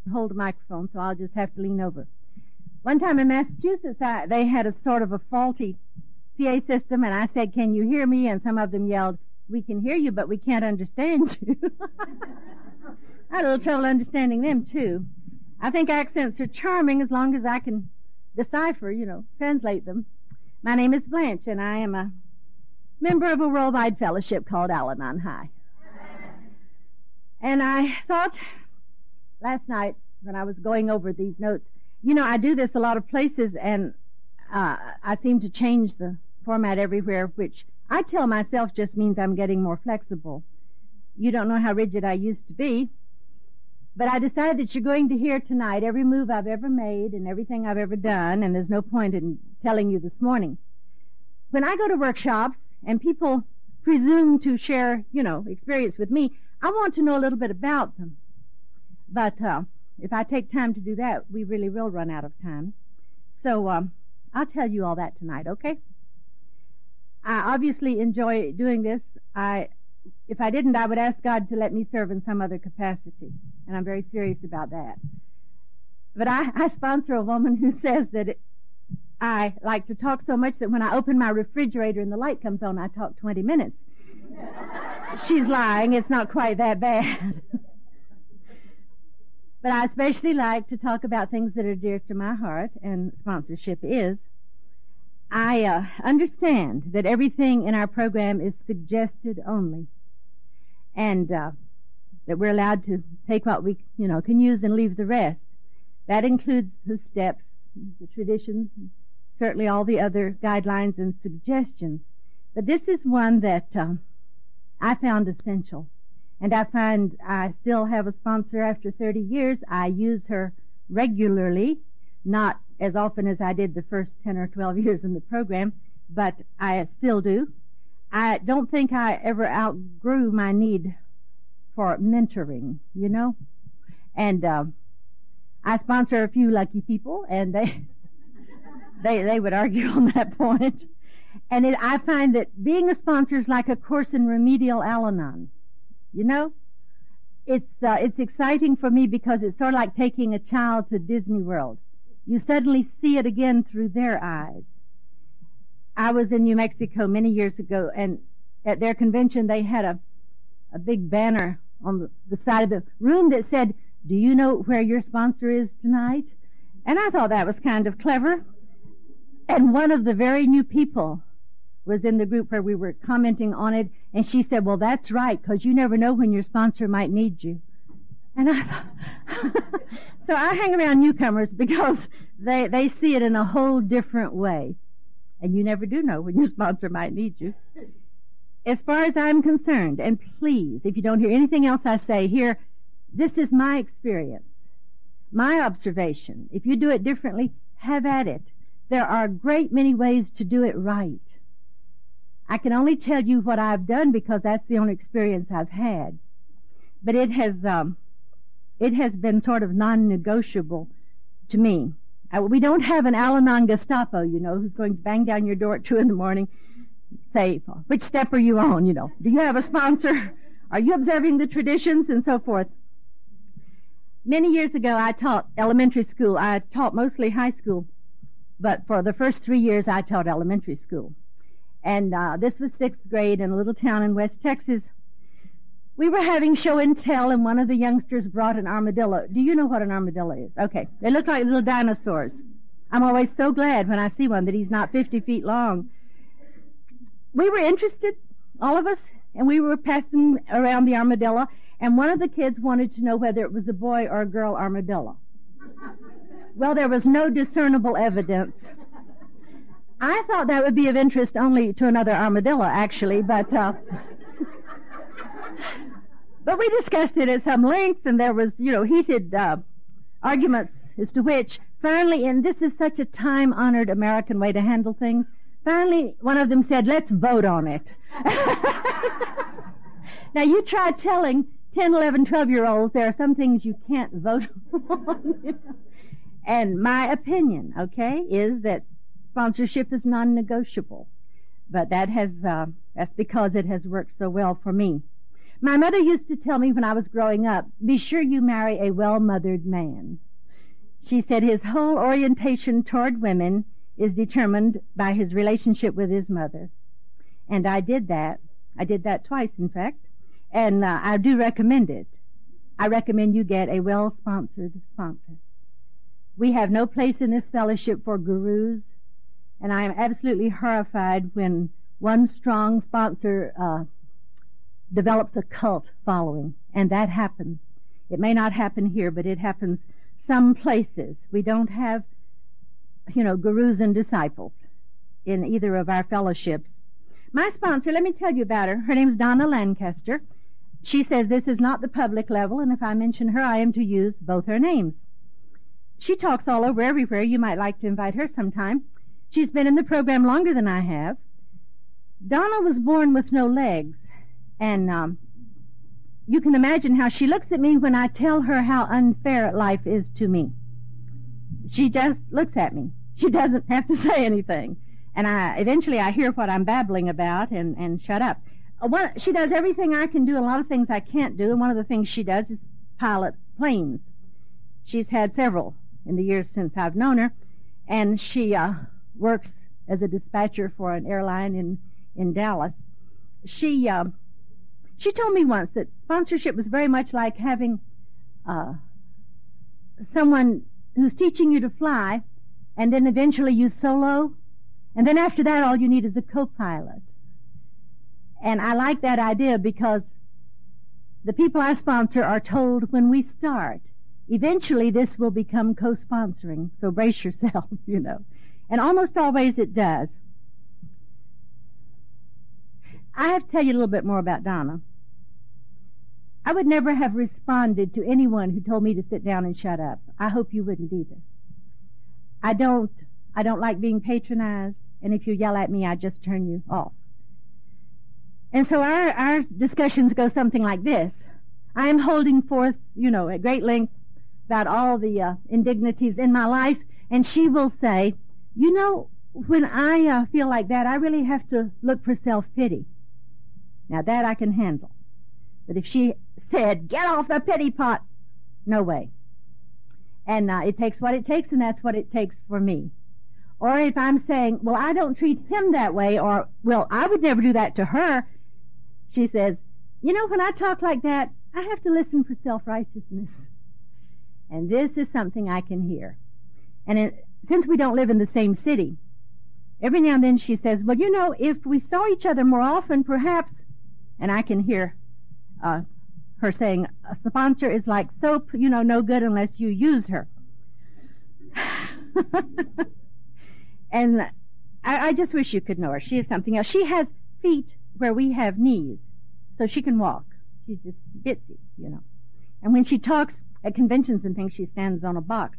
hold a microphone, so I'll just have to lean over. One time in Massachusetts, they had a sort of a faulty PA system, and I said, "Can you hear me?" And some of them yelled, "We can hear you, but we can't understand you." I had a little trouble understanding them, too. I think accents are charming as long as I can decipher, translate them. My name is Blanche, and I am a member of a worldwide fellowship called Al-Anon High. And I thought last night when I was going over these notes, I do this a lot of places, and I seem to change the format everywhere, which I tell myself just means I'm getting more flexible. You don't know how rigid I used to be. But I decided that you're going to hear tonight every move I've ever made and everything I've ever done, and there's no point in telling you this morning. When I go to workshops and people presume to share, experience with me, I want to know a little bit about them. But if I take time to do that, we really will run out of time. So I'll tell you all that tonight, okay? I obviously enjoy doing this. If I didn't, I would ask God to let me serve in some other capacity, and I'm very serious about that. But I sponsor a woman who says that I like to talk so much that when I open my refrigerator and the light comes on, I talk 20 minutes. She's lying. It's not quite that bad. But I especially like to talk about things that are dear to my heart, and sponsorship is. I understand that everything in our program is suggested only, and that we're allowed to take what we, can use and leave the rest. That includes the steps, the traditions, and certainly all the other guidelines and suggestions. But this is one that I found essential, and I find I still have a sponsor after 30 years. I use her regularly, not as often as I did the first 10 or 12 years in the program, but I still do. I don't think I ever outgrew my need for mentoring, And I sponsor a few lucky people, and they would argue on that point. And I find that being a sponsor is like a course in remedial Al-Anon. It's exciting for me because it's sort of like taking a child to Disney World. You suddenly see it again through their eyes. I was in New Mexico many years ago, and at their convention they had a big banner on the side of the room that said, "Do you know where your sponsor is tonight?" And I thought that was kind of clever. And one of the very new people was in the group where we were commenting on it, and she said, "Well, that's right, because you never know when your sponsor might need you." And I thought, so I hang around newcomers because they see it in a whole different way. And you never do know when your sponsor might need you. As far as I'm concerned, and please, if you don't hear anything else I say here, this is my experience, my observation. If you do it differently, have at it. There are a great many ways to do it right. I can only tell you what I've done because that's the only experience I've had. But it has been sort of non-negotiable to me. We don't have an Al-Anon Gestapo, who's going to bang down your door at 2 in the morning, say, "Which step are you on, Do you have a sponsor? Are you observing the traditions?" and so forth. Many years ago, I taught elementary school. I taught mostly high school, but for the first 3 years, I taught elementary school. And this was 6th grade in a little town in West Texas. We were having show and tell, and one of the youngsters brought an armadillo. Do you know what an armadillo is? Okay. They look like little dinosaurs. I'm always so glad when I see one that he's not 50 feet long. We were interested, all of us, and we were passing around the armadillo, and one of the kids wanted to know whether it was a boy or a girl armadillo. Well, there was no discernible evidence. I thought that would be of interest only to another armadillo, actually, but we discussed it at some length, and there was, heated arguments as to which, finally, and this is such a time-honored American way to handle things, finally, one of them said, "Let's vote on it." Now, you try telling 10, 11, 12-year-olds there are some things you can't vote on. And my opinion, is that sponsorship is non-negotiable. But that's because it has worked so well for me. My mother used to tell me when I was growing up, be sure you marry a well-mothered man. She said his whole orientation toward women is determined by his relationship with his mother. And I did that. I did that twice, in fact. And I do recommend it. I recommend you get a well-sponsored sponsor. We have no place in this fellowship for gurus, and I am absolutely horrified when one strong sponsor develops a cult following, and that happens. It may not happen here, but it happens some places. We don't have, gurus and disciples in either of our fellowships. My sponsor, let me tell you about her. Her name's Donna Lancaster. She says this is not the public level, and if I mention her, I am to use both her names. She talks all over everywhere. You might like to invite her sometime. She's been in the program longer than I have. Donna was born with no legs, and you can imagine how she looks at me when I tell her how unfair life is to me. She just looks at me. She doesn't have to say anything. And eventually I hear what I'm babbling about and shut up. She does everything I can do, and a lot of things I can't do, and one of the things she does is pilot planes. She's had several in the years since I've known her, and she works as a dispatcher for an airline in Dallas. She told me once that sponsorship was very much like having someone who's teaching you to fly, and then eventually you solo, and then after that all you need is a co-pilot. And I like that idea because the people I sponsor are told when we start, eventually this will become co-sponsoring, so brace yourself, And almost always it does. I have to tell you a little bit more about Donna. I would never have responded to anyone who told me to sit down and shut up. I hope you wouldn't either. I don't like being patronized, and if you yell at me, I just turn you off. And so our discussions go something like this. I am holding forth, at great length about all the indignities in my life, and she will say, when I feel like that, I really have to look for self-pity. Now that I can handle. But if she said, get off the pity pot, no way. And it takes what it takes, and that's what it takes for me. Or if I'm saying, well, I don't treat him that way, or, well, I would never do that to her, she says, when I talk like that, I have to listen for self-righteousness. And this is something I can hear. And since we don't live in the same city, every now and then she says, well, if we saw each other more often, perhaps, and I can hear her saying, a sponsor is like soap, no good unless you use her. And I just wish you could know her. She is something else. She has feet where we have knees, so she can walk. She's just bitsy, And when she talks at conventions and things, she stands on a box.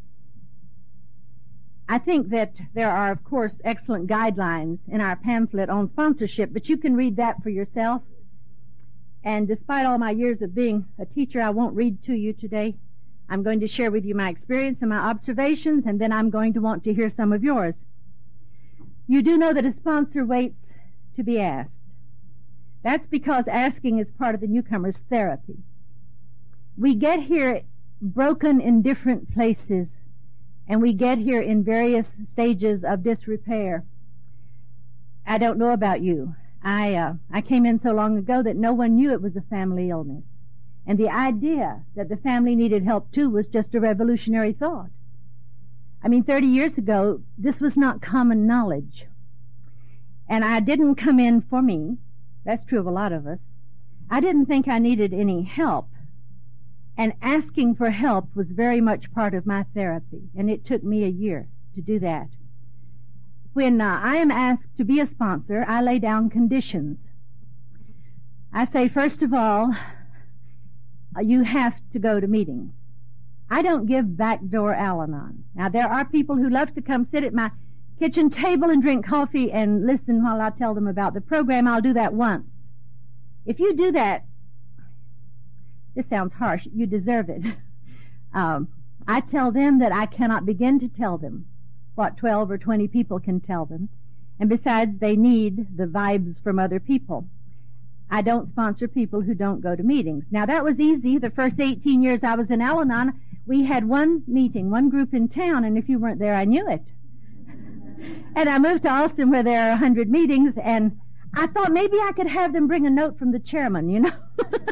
I think that there are, of course, excellent guidelines in our pamphlet on sponsorship, but you can read that for yourself. And despite all my years of being a teacher, I won't read to you today. I'm going to share with you my experience and my observations, and then I'm going to want to hear some of yours. You do know that a sponsor waits to be asked. That's because asking is part of the newcomer's therapy. We get here broken in different places, and we get here in various stages of disrepair. I don't know about you. I came in so long ago that no one knew it was a family illness. And the idea that the family needed help too was just a revolutionary thought. 30 years ago, this was not common knowledge. And I didn't come in for me. That's true of a lot of us. I didn't think I needed any help. And asking for help was very much part of my therapy. And it took me a year to do that. When I am asked to be a sponsor, I lay down conditions. I say, first of all, you have to go to meetings. I don't give backdoor Al-Anon. Now, there are people who love to come sit at my kitchen table and drink coffee and listen while I tell them about the program. I'll do that once. If you do that, this sounds harsh, you deserve it. I tell them that I cannot begin to tell them what 12 or 20 people can tell them. And besides, they need the vibes from other people. I don't sponsor people who don't go to meetings. Now, that was easy. The first 18 years I was in Al-Anon, we had one meeting, one group in town, and if you weren't there, I knew it. And I moved to Austin where there are 100 meetings, and I thought maybe I could have them bring a note from the chairman, you know.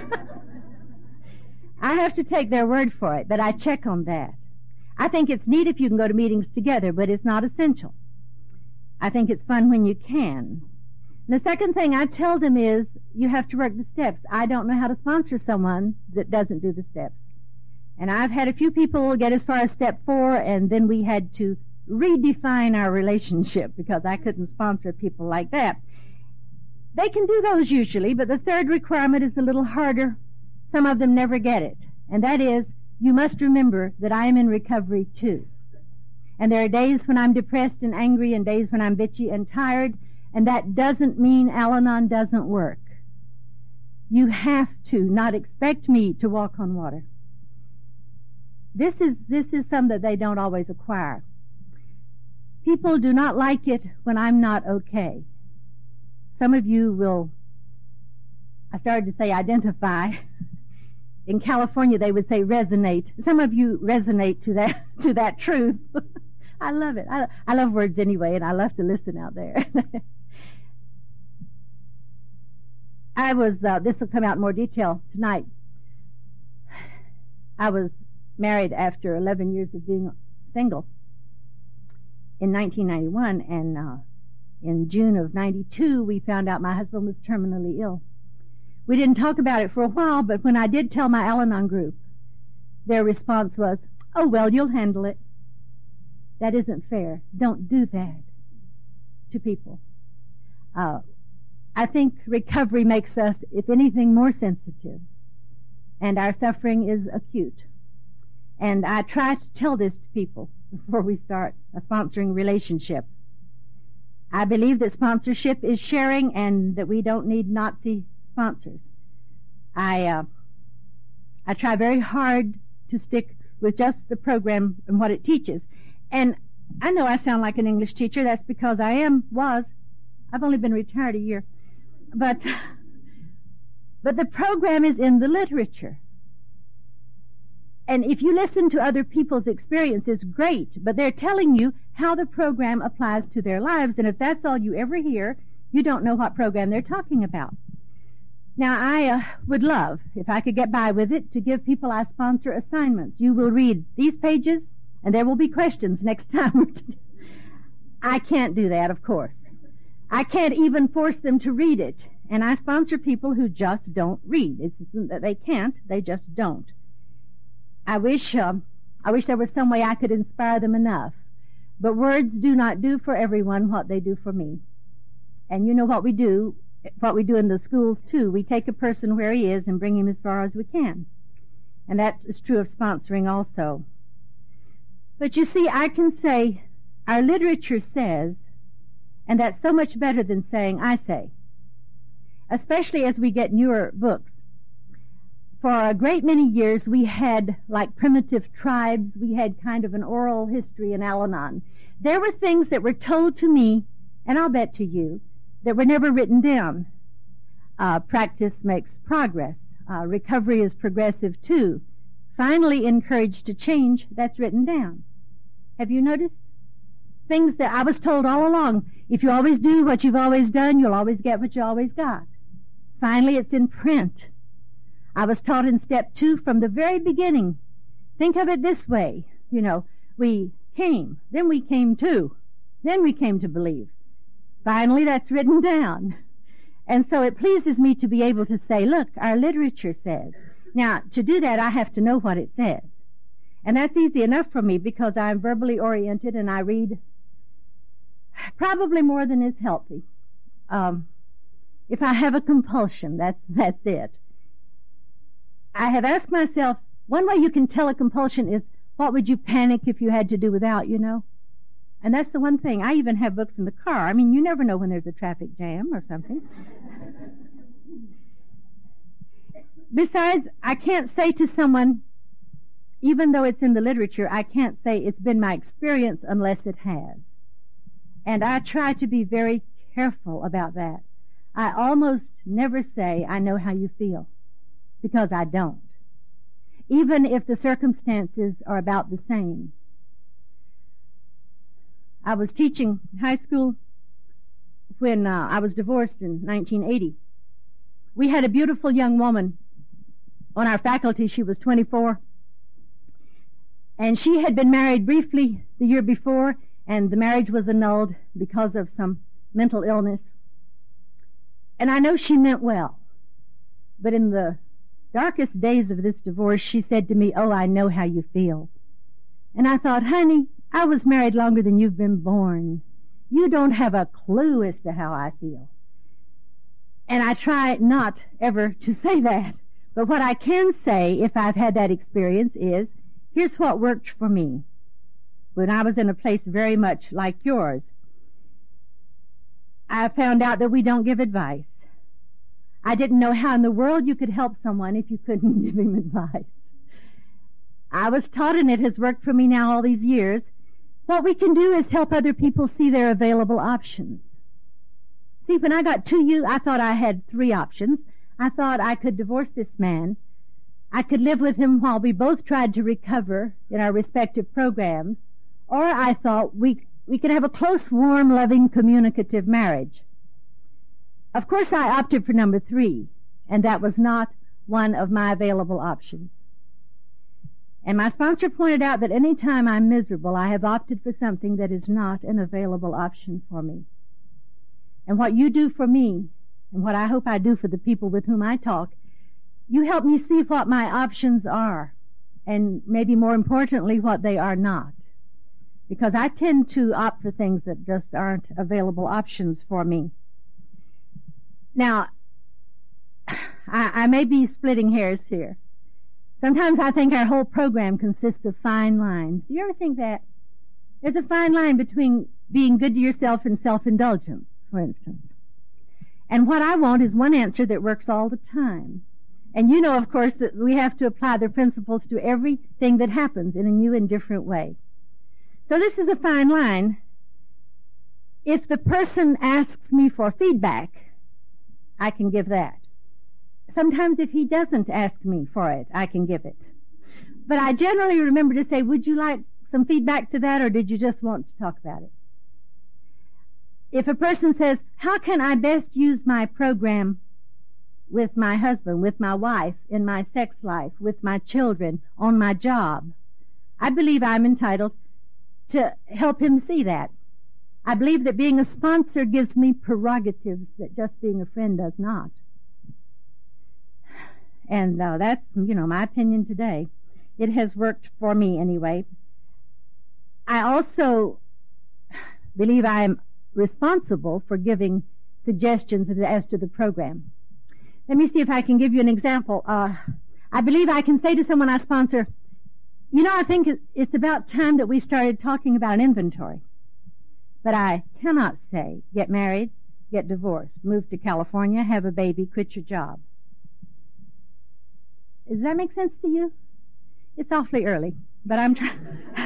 I have to take their word for it, but I check on that. I think it's neat if you can go to meetings together, but it's not essential. I think it's fun when you can. The second thing I tell them is you have to work the steps. I don't know how to sponsor someone that doesn't do the steps. And I've had a few people get as far as step 4, and then we had to redefine our relationship because I couldn't sponsor people like that. They can do those usually, but the third requirement is a little harder. Some of them never get it, and that is you must remember that I am in recovery too. And there are days when I'm depressed and angry and days when I'm bitchy and tired, and that doesn't mean Al-Anon doesn't work. You have to not expect me to walk on water. This is something that they don't always acquire. People do not like it when I'm not okay. Some of you will, I started to say identify. In California, they would say resonate. Some of you resonate to that truth. I love it. I love words anyway, and I love to listen out there. This will come out in more detail tonight. I was married after 11 years of being single in 1991, and in June of 92, we found out my husband was terminally ill. We didn't talk about it for a while, but when I did tell my Al-Anon group, their response was, "Oh, well, you'll handle it." That isn't fair. Don't do that to people. I think recovery makes us, if anything, more sensitive, and our suffering is acute. And I try to tell this to people before we start a sponsoring relationship. I believe that sponsorship is sharing and that we don't need Nazi sponsors. I try very hard to stick with just the program and what it teaches. And I know I sound like an English teacher. That's because I've only been retired a year. But the program is in the literature. And if you listen to other people's experiences, great, but they're telling you how the program applies to their lives, and if that's all you ever hear, you don't know what program they're talking about. Now, I would love, if I could get by with it, to give people I sponsor assignments. You will read these pages, and there will be questions next time. I can't do that, of course. I can't even force them to read it, and I sponsor people who just don't read. It's that they can't, they just don't. I wish there was some way I could inspire them enough. But words do not do for everyone what they do for me. And you know what we do in the schools too. We take a person where he is and bring him as far as we can. And that is true of sponsoring also. But you see, I can say, our literature says, and that's so much better than saying I say. Especially as we get newer books. For a great many years, we had, like primitive tribes, we had kind of an oral history in Al-Anon. There were things that were told to me, and I'll bet to you, that were never written down. Practice makes progress. Recovery is progressive, too. Finally encouraged to change, that's written down. Have you noticed? Things that I was told all along. If you always do what you've always done, you'll always get what you always got. Finally, it's in print. I was taught in step 2 from the very beginning. Think of it this way. You know, we came, then we came to, then we came to believe. Finally, that's written down. And so it pleases me to be able to say, look, our literature says. Now, to do that, I have to know what it says. And that's easy enough for me because I'm verbally oriented and I read probably more than is healthy. If I have a compulsion, that's it. I have asked myself, one way you can tell a compulsion is, what would you panic if you had to do without, you know? And that's the one thing. I even have books in the car. I mean, you never know when there's a traffic jam or something. Besides, I can't say to someone, even though it's in the literature, I can't say it's been my experience unless it has. And I try to be very careful about that. I almost never say, I know how you feel, because I don't, even if the circumstances are about the same. I was teaching high school when I was divorced in 1980. We had a beautiful young woman on our faculty. She was 24. And she had been married briefly the year before, and the marriage was annulled because of some mental illness. And I know she meant well. But in the darkest days of this divorce, she said to me, "Oh, I know how you feel." And I thought, honey, I was married longer than you've been born. You don't have a clue as to how I feel. And I try not ever to say that. But what I can say, if I've had that experience, is, here's what worked for me when I was in a place very much like yours. I found out that we don't give advice. I didn't know how in the world you could help someone if you couldn't give him advice. I was taught, and it has worked for me now all these years, what we can do is help other people see their available options. See, when I got to you, I thought I had 3 options. I thought I could divorce this man. I could live with him while we both tried to recover in our respective programs. Or I thought we could have a close, warm, loving, communicative marriage. Of course, I opted for number 3, and that was not one of my available options. And my sponsor pointed out that any time I'm miserable, I have opted for something that is not an available option for me. And what you do for me, and what I hope I do for the people with whom I talk, you help me see what my options are, and maybe more importantly, what they are not. Because I tend to opt for things that just aren't available options for me. Now, I may be splitting hairs here. Sometimes I think our whole program consists of fine lines. Do you ever think that? There's a fine line between being good to yourself and self-indulgence, for instance. And what I want is one answer that works all the time. And you know, of course, that we have to apply the principles to everything that happens in a new and different way. So this is a fine line. If the person asks me for feedback, I can give that. Sometimes if he doesn't ask me for it, I can give it. But I generally remember to say, would you like some feedback to that, or did you just want to talk about it? If a person says, how can I best use my program with my husband, with my wife, in my sex life, with my children, on my job, I believe I'm entitled to help him see that. I believe that being a sponsor gives me prerogatives that just being a friend does not. And that's, my opinion today. It has worked for me anyway. I also believe I am responsible for giving suggestions as to the program. Let me see if I can give you an example. I believe I can say to someone I sponsor, I think it's about time that we started talking about an inventory. But I cannot say, get married, get divorced, move to California, have a baby, quit your job. Does that make sense to you? It's awfully early, but I'm trying.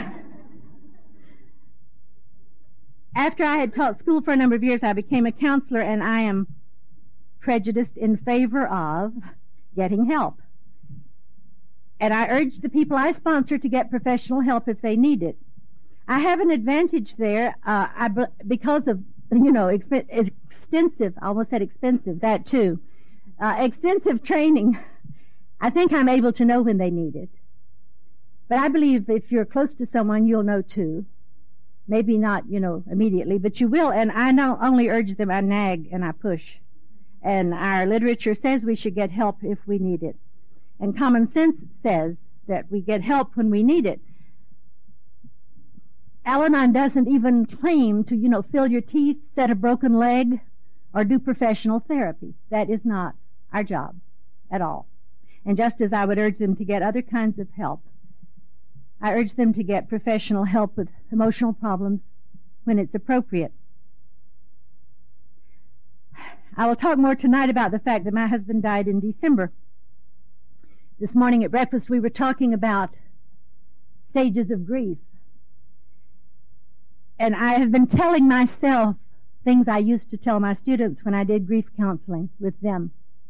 After I had taught school for a number of years, I became a counselor, and I am prejudiced in favor of getting help. And I urge the people I sponsor to get professional help if they need it. I have an advantage there because of, extensive, I almost said expensive, that too, extensive training. I think I'm able to know when they need it. But I believe if you're close to someone, you'll know too. Maybe not, immediately, but you will. And I not only urge them, I nag and I push. And our literature says we should get help if we need it. And common sense says that we get help when we need it. Al-Anon doesn't even claim to, fill your teeth, set a broken leg, or do professional therapy. That is not our job at all. And just as I would urge them to get other kinds of help, I urge them to get professional help with emotional problems when it's appropriate. I will talk more tonight about the fact that my husband died in December. This morning at breakfast we were talking about stages of grief. And I have been telling myself things I used to tell my students when I did grief counseling with them.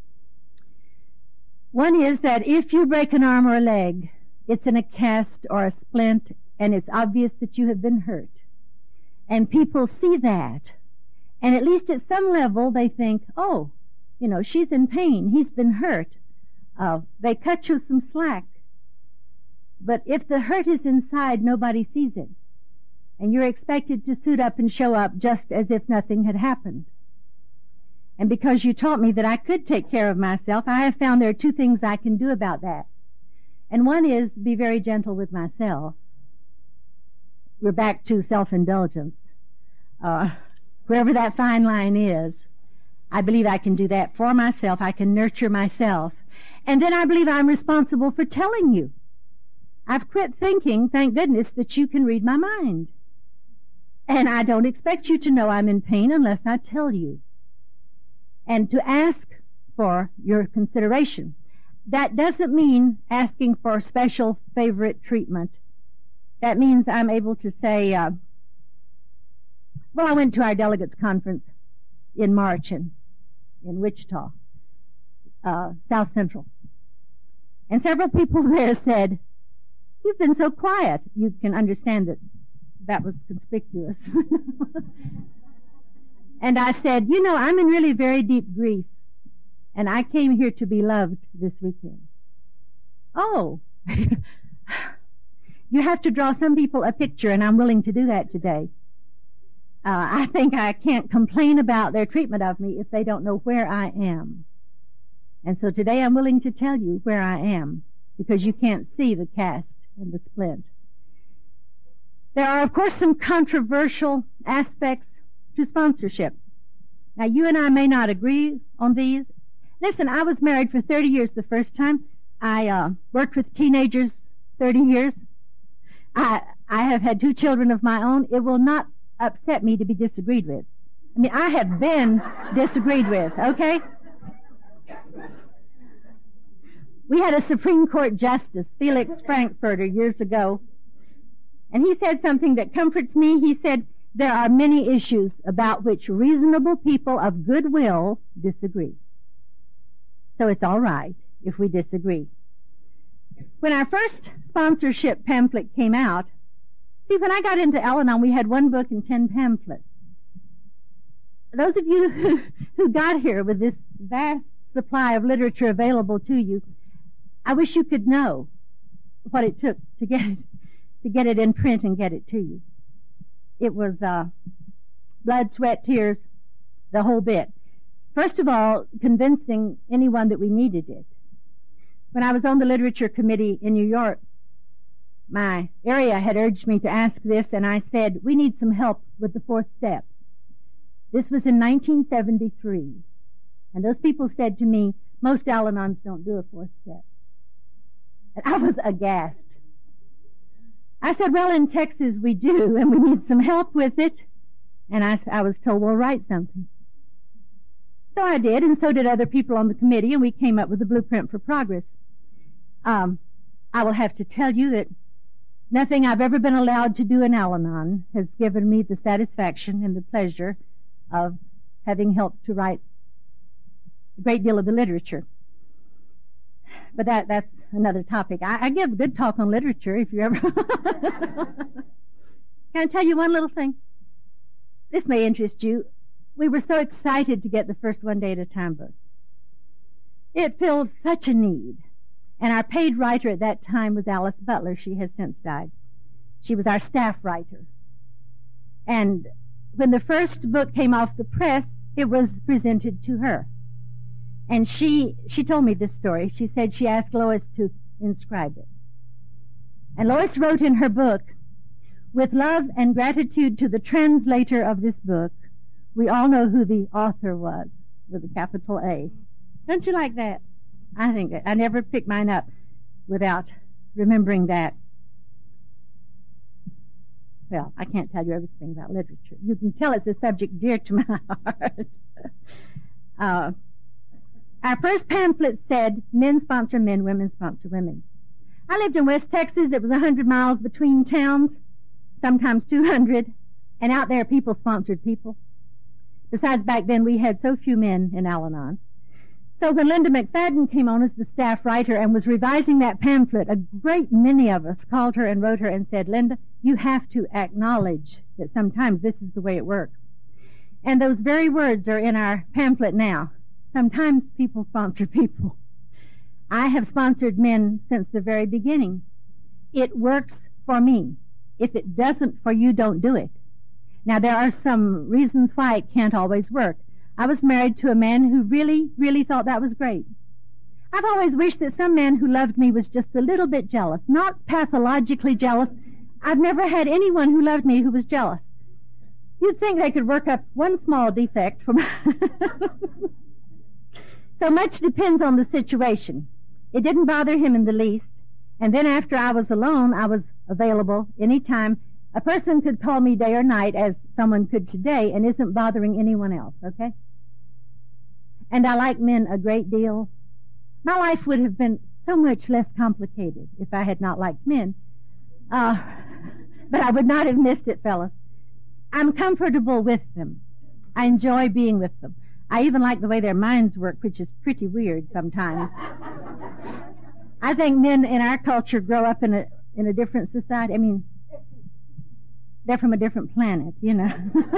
One is that if you break an arm or a leg, it's in a cast or a splint, and it's obvious that you have been hurt. And people see that, and at least at some level they think, oh, she's in pain, he's been hurt. They cut you some slack. But if the hurt is inside, nobody sees it. And you're expected to suit up and show up just as if nothing had happened. And because you taught me that I could take care of myself, I have found there are two things I can do about that. And one is be very gentle with myself. We're back to self-indulgence. Wherever that fine line is, I believe I can do that for myself. I can nurture myself. And then I believe I'm responsible for telling you. I've quit thinking, thank goodness, that you can read my mind. And I don't expect you to know I'm in pain unless I tell you. And to ask for your consideration. That doesn't mean asking for special favorite treatment. That means I'm able to say, I went to our delegates conference in March in Wichita, South Central. And several people there said, you've been so quiet. You can understand that was conspicuous. And I said, I'm in really very deep grief, and I came here to be loved this weekend. Oh, you have to draw some people a picture, and I'm willing to do that today. I think I can't complain about their treatment of me if they don't know where I am. And so today I'm willing to tell you where I am, because you can't see the cast and the splint. There are, of course, some controversial aspects to sponsorship. Now, you and I may not agree on these. Listen, I was married for 30 years the first time. I worked with teenagers 30 years. I have had 2 children of my own. It will not upset me to be disagreed with. I mean, I have been disagreed with, okay? We had a Supreme Court Justice, Felix Frankfurter, years ago, and he said something that comforts me. He said, there are many issues about which reasonable people of goodwill disagree. So it's all right if we disagree. When our first sponsorship pamphlet came out, see, when I got into Al-Anon, we had 1 book and 10 pamphlets. Those of you who got here with this vast supply of literature available to you, I wish you could know what it took to get it in print and get it to you. It was blood, sweat, tears, the whole bit. First of all, convincing anyone that we needed it. When I was on the literature committee in New York, my area had urged me to ask this, and I said, we need some help with the 4th step. This was in 1973. And those people said to me, most Al-Anons don't do a 4th step. And I was aghast. I said, well, in Texas we do, and we need some help with it. And I was told, well, write something. So I did, and so did other people on the committee, and we came up with a blueprint for progress. I will have to tell you that nothing I've ever been allowed to do in Al-Anon has given me the satisfaction and the pleasure of having helped to write a great deal of the literature. But that's another topic. I give a good talk on literature if you ever... Can I tell you one little thing? This may interest you. We were so excited to get the first One Day at a Time book. It filled such a need. And our paid writer at that time was Alice Butler. She has since died. She was our staff writer. And when the first book came off the press, it was presented to her. And she told me this story. She said she asked Lois to inscribe it. And Lois wrote in her book, with love and gratitude to the translator of this book, we all know who the author was, with a capital A. Don't you like that? I think that. I never pick mine up without remembering that. Well, I can't tell you everything about literature. You can tell it's a subject dear to my heart. Our first pamphlet said, men sponsor men, women sponsor women. I lived in West Texas. It was 100 miles between towns, sometimes 200, and out there people sponsored people. Besides, back then we had so few men in Al-Anon. So when Linda McFadden came on as the staff writer and was revising that pamphlet, a great many of us called her and wrote her and said, Linda, you have to acknowledge that sometimes this is the way it works. And those very words are in our pamphlet now. Sometimes people sponsor people. I have sponsored men since the very beginning. It works for me. If it doesn't for you, don't do it. Now, there are some reasons why it can't always work. I was married to a man who really, really thought that was great. I've always wished that some man who loved me was just a little bit jealous, not pathologically jealous. I've never had anyone who loved me who was jealous. You'd think they could work up one small defect from... So much depends on the situation. It didn't bother him in the least. And then after I was alone, I was available any time. A person could call me day or night, as someone could today, and isn't bothering anyone else, okay? And I like men a great deal. My life would have been so much less complicated if I had not liked men. But I would not have missed it, fellas. I'm comfortable with them. I enjoy being with them. I even like the way their minds work, which is pretty weird sometimes. I think men in our culture grow up in a different society. I mean, they're from a different planet, you know.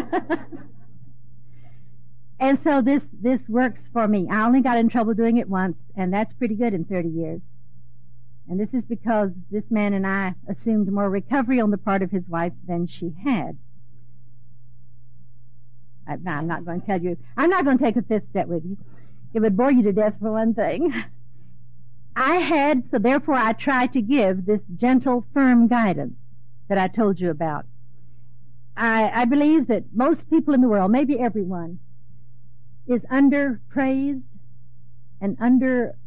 And so this works for me. I only got in trouble doing it once, and that's pretty good in 30 years. And this is because this man and I assumed more recovery on the part of his wife than she had. I'm not going to tell you. I'm not going to take a fifth step with you. It would bore you to death for one thing. I had, so therefore I try to give this gentle, firm guidance that I told you about. I believe that most people in the world, maybe everyone, is underpraised and under-touched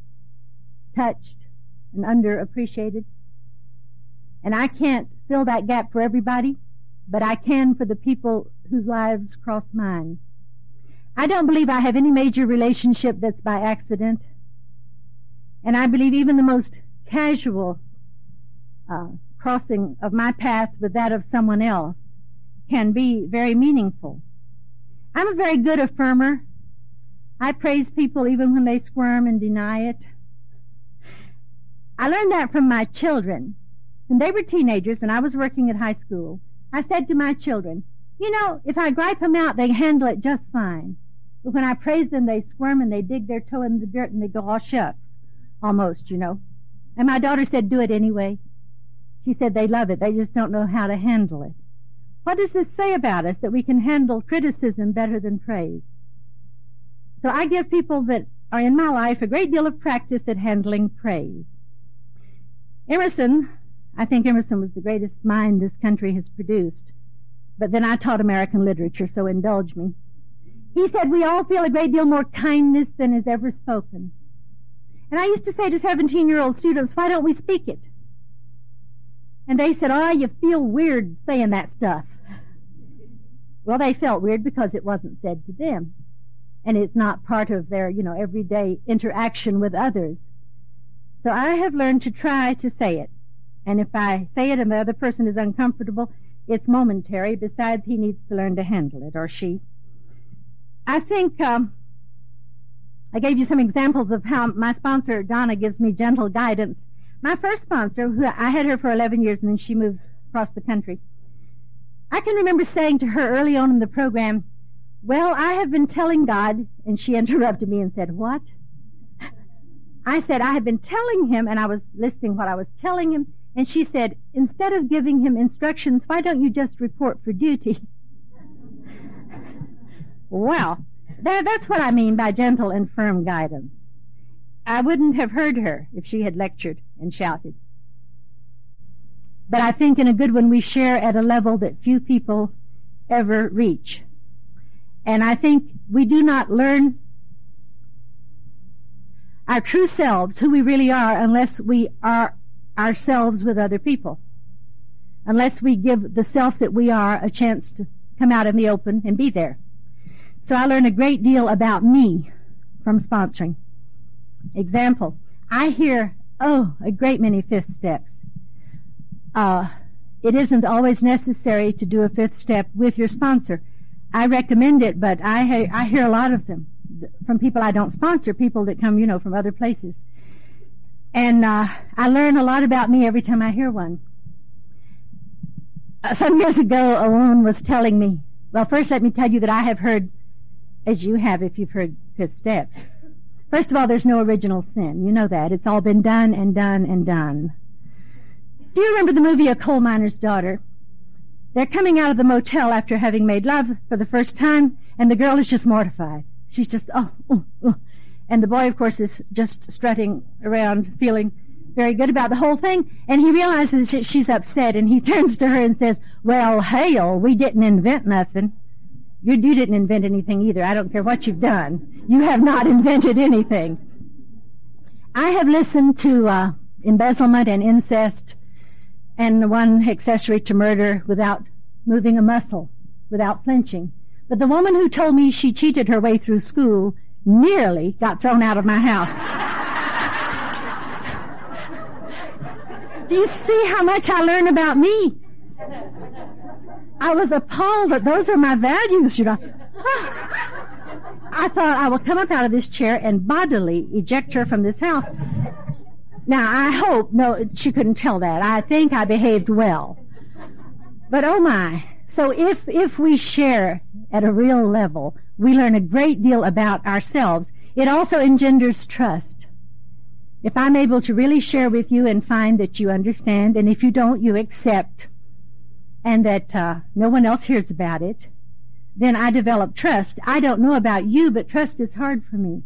and underappreciated. And I can't fill that gap for everybody, but I can for the people whose lives cross mine. I don't believe I have any major relationship that's by accident. And I believe even the most casual crossing of my path with that of someone else can be very meaningful. I'm a very good affirmer. I praise people even when they squirm and deny it. I learned that from my children. When they were teenagers and I was working at high school, I said to my children, you know, if I gripe them out, they handle it just fine. But when I praise them, they squirm and they dig their toe in the dirt and they go, oh, shucks, almost, you know. And my daughter said, do it anyway. She said they love it. They just don't know how to handle it. What does this say about us, that we can handle criticism better than praise? So I give people that are in my life a great deal of practice at handling praise. Emerson, I think Emerson was the greatest mind this country has produced. But then I taught American literature, so indulge me. He said, we all feel a great deal more kindness than is ever spoken. And I used to say to 17-year-old students, why don't we speak it? And they said, oh, you feel weird saying that stuff. Well, they felt weird because it wasn't said to them. And it's not part of their, everyday interaction with others. So I have learned to try to say it. And if I say it and the other person is uncomfortable, it's momentary. Besides, he needs to learn to handle it, or she. I think I gave you some examples of how my sponsor, Donna, gives me gentle guidance. My first sponsor, I had her for 11 years, and then she moved across the country. I can remember saying to her early on in the program, well, I have been telling God, and she interrupted me and said, what? I said, I have been telling him, and I was listing what I was telling him, and she said, instead of giving him instructions, why don't you just report for duty? Well, that's what I mean by gentle and firm guidance. I wouldn't have heard her if she had lectured and shouted. But I think in a good one we share at a level that few people ever reach. And I think we do not learn our true selves, who we really are, unless we are ourselves with other people. Unless we give the self that we are a chance to come out in the open and be there. So I learn a great deal about me from sponsoring. Example, I hear, a great many fifth steps. It isn't always necessary to do a fifth step with your sponsor. I recommend it, but I hear a lot of them from people I don't sponsor, people that come, from other places. And I learn a lot about me every time I hear one. Some years ago, a woman was telling me, well, first let me tell you that I have heard, as you have if you've heard Fifth Steps. First of all, there's no original sin. You know that. It's all been done and done and done. Do you remember the movie A Coal Miner's Daughter? They're coming out of the motel after having made love for the first time, and the girl is just mortified. She's just, And the boy, of course, is just strutting around, feeling very good about the whole thing, and he realizes that she's upset, and he turns to her and says, well, hell, we didn't invent nothing. You didn't invent anything either. I don't care what you've done. You have not invented anything. I have listened to embezzlement and incest and one accessory to murder without moving a muscle, without flinching. But the woman who told me she cheated her way through school nearly got thrown out of my house. Do you see how much I learn about me? I was appalled that those are my values, I thought I will come up out of this chair and bodily eject her from this house. Now, I hope, no, she couldn't tell that. I think I behaved well. But oh my. So if we share at a real level, we learn a great deal about ourselves. It also engenders trust. If I'm able to really share with you and find that you understand, and if you don't, you accept, and that no one else hears about it, then I develop trust. I don't know about you, but trust is hard for me.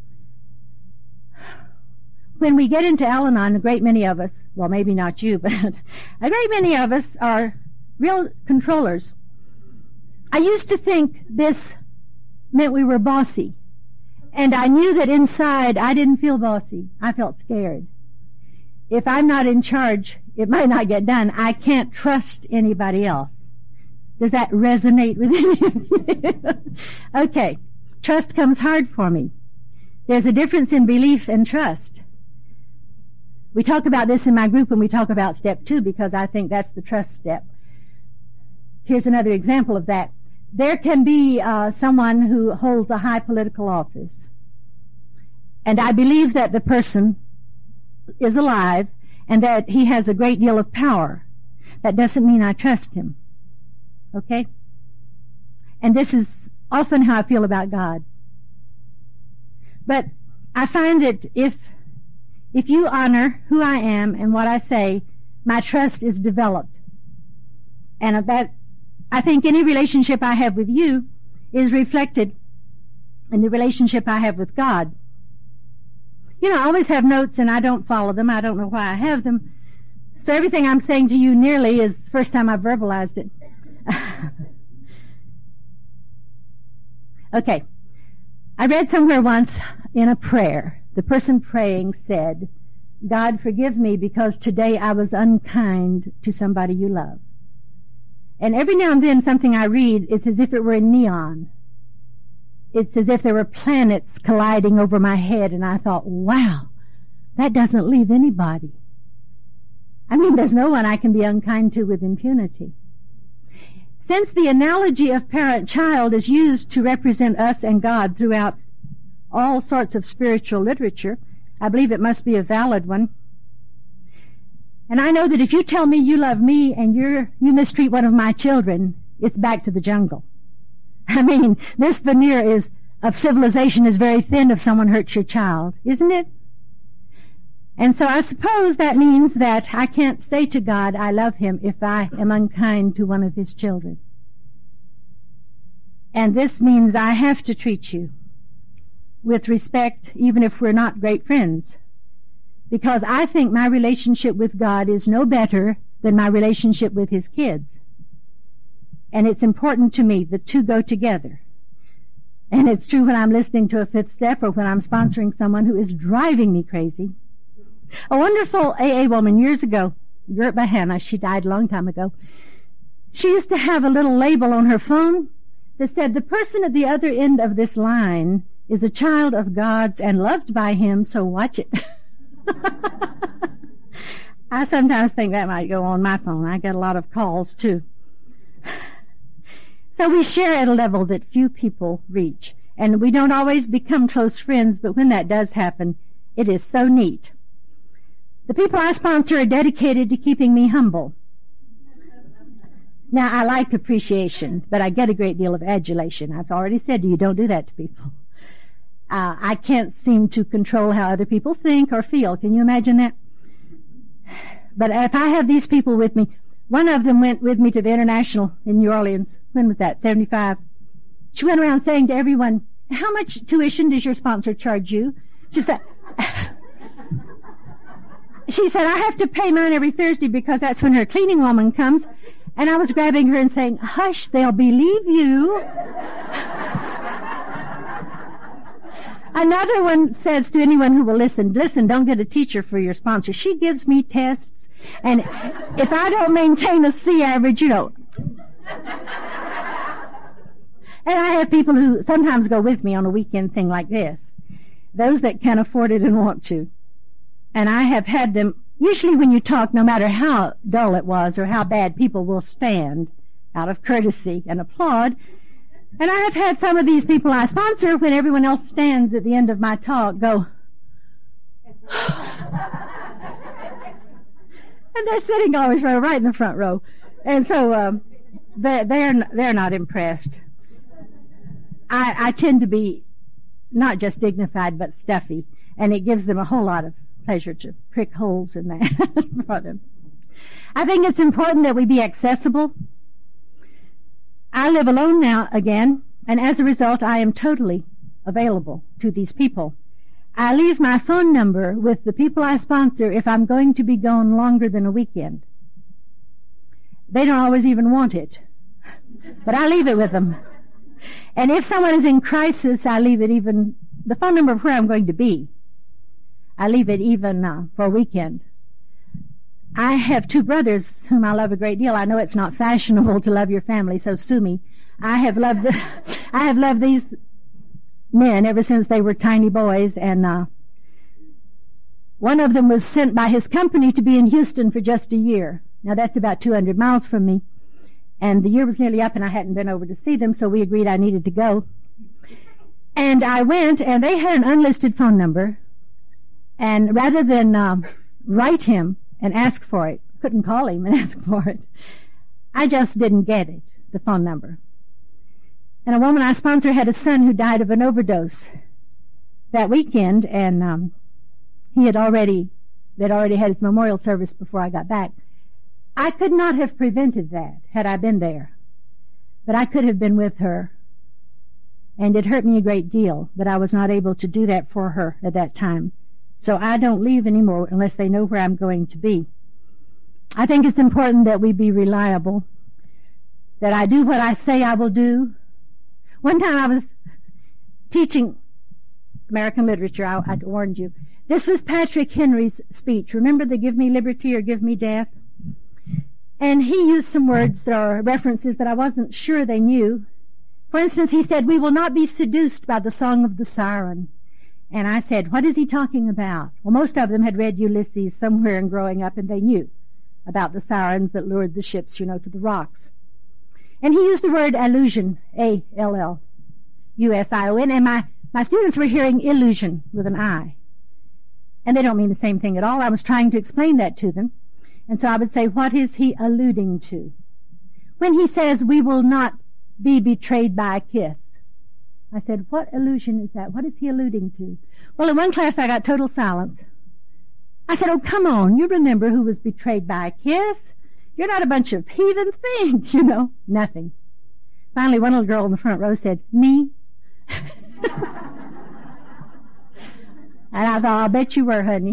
When we get into Al-Anon, a great many of us, well, maybe not you, but a great many of us are real controllers. I used to think this meant we were bossy. And I knew that inside I didn't feel bossy. I felt scared. If I'm not in charge, it might not get done. I can't trust anybody else. Does that resonate with any of you? Okay. Trust comes hard for me. There's a difference in belief and trust. We talk about this in my group when we talk about step 2 because I think that's the trust step. Here's another example of that. There can be someone who holds a high political office. And I believe that the person is alive and that he has a great deal of power. That doesn't mean I trust him. Okay? And this is often how I feel about God. But I find that if you honor who I am and what I say, my trust is developed. And that, I think any relationship I have with you is reflected in the relationship I have with God. I always have notes and I don't follow them. I don't know why I have them. So everything I'm saying to you nearly is the first time I've verbalized it. Okay. I read somewhere once in a prayer, the person praying said, God, forgive me because today I was unkind to somebody you love. And every now and then something I read, it's as if it were in neon. It's as if there were planets colliding over my head, and I thought, wow, that doesn't leave anybody. I mean, there's no one I can be unkind to with impunity. Since the analogy of parent-child is used to represent us and God throughout all sorts of spiritual literature, I believe it must be a valid one. And I know that if you tell me you love me and you mistreat one of my children, it's back to the jungle. I mean, this veneer of civilization is very thin if someone hurts your child, isn't it? And so I suppose that means that I can't say to God I love him if I am unkind to one of his children. And this means I have to treat you with respect, even if we're not great friends. Because I think my relationship with God is no better than my relationship with his kids. And it's important to me. The two go together. And it's true when I'm listening to a Fifth Step or when I'm sponsoring someone who is driving me crazy. A wonderful AA woman years ago, Gert Bahana, she died a long time ago, she used to have a little label on her phone that said, the person at the other end of this line is a child of God's and loved by him, so watch it. I sometimes think that might go on my phone. I get a lot of calls, too. So we share at a level that few people reach. And we don't always become close friends, but when that does happen, it is so neat. The people I sponsor are dedicated to keeping me humble. Now, I like appreciation, but I get a great deal of adulation. I've already said to you, don't do that to people. I can't seem to control how other people think or feel. Can you imagine that? But if I have these people with me, one of them went with me to the International in New Orleans. When was that? 75. She went around saying to everyone, how much tuition does your sponsor charge you? She said, I have to pay mine every Thursday because that's when her cleaning woman comes. And I was grabbing her and saying, hush, they'll believe you. Another one says to anyone who will listen, don't get a teacher for your sponsor. She gives me tests, and if I don't maintain a C average, And I have people who sometimes go with me on a weekend thing like this. Those that can afford it and want to. And I have had them, usually when you talk, no matter how dull it was or how bad, people will stand out of courtesy and applaud. And I have had some of these people I sponsor, when everyone else stands at the end of my talk, go, and they're sitting always right in the front row. And so they're not impressed. I tend to be not just dignified, but stuffy, and it gives them a whole lot of pleasure to prick holes in that for them. I think it's important that we be accessible. I live alone now again, and as a result, I am totally available to these people. I leave my phone number with the people I sponsor if I'm going to be gone longer than a weekend. They don't always even want it, but I leave it with them. And if someone is in crisis, I leave it even, the phone number of where I'm going to be. I leave it even for a weekend. I have two brothers whom I love a great deal. I know it's not fashionable to love your family, so sue me. I have loved these men ever since they were tiny boys, and one of them was sent by his company to be in Houston for just a year. Now that's about 200 miles from me, and the year was nearly up and I hadn't been over to see them, so we agreed I needed to go. And I went, and they had an unlisted phone number, and rather than write him and ask for it, couldn't call him and ask for it, I just didn't get it, the phone number. And a woman I sponsor had a son who died of an overdose that weekend, and they'd already had his memorial service before I got back. I could not have prevented that had I been there, but I could have been with her, and it hurt me a great deal that I was not able to do that for her at that time. So I don't leave anymore unless they know where I'm going to be. I think it's important that we be reliable, that I do what I say I will do. One time I was teaching American literature, I warned you. This was Patrick Henry's speech. Remember the give me liberty or give me death? And he used some words or references that I wasn't sure they knew. For instance, he said, we will not be seduced by the song of the siren. And I said, what is he talking about? Well, most of them had read Ulysses somewhere in growing up, and they knew about the sirens that lured the ships, to the rocks. And he used the word allusion, A-L-L-U-S-I-O-N, and my students were hearing illusion with an I. And they don't mean the same thing at all. I was trying to explain that to them. And so I would say, what is he alluding to? When he says, we will not be betrayed by a kiss, I said, what illusion is that? What is he alluding to? Well, in one class I got total silence. I said, oh, come on, you remember who was betrayed by a kiss? You're not a bunch of heathen things, Nothing. Finally, one little girl in the front row said, me? And I thought, I'll bet you were, honey.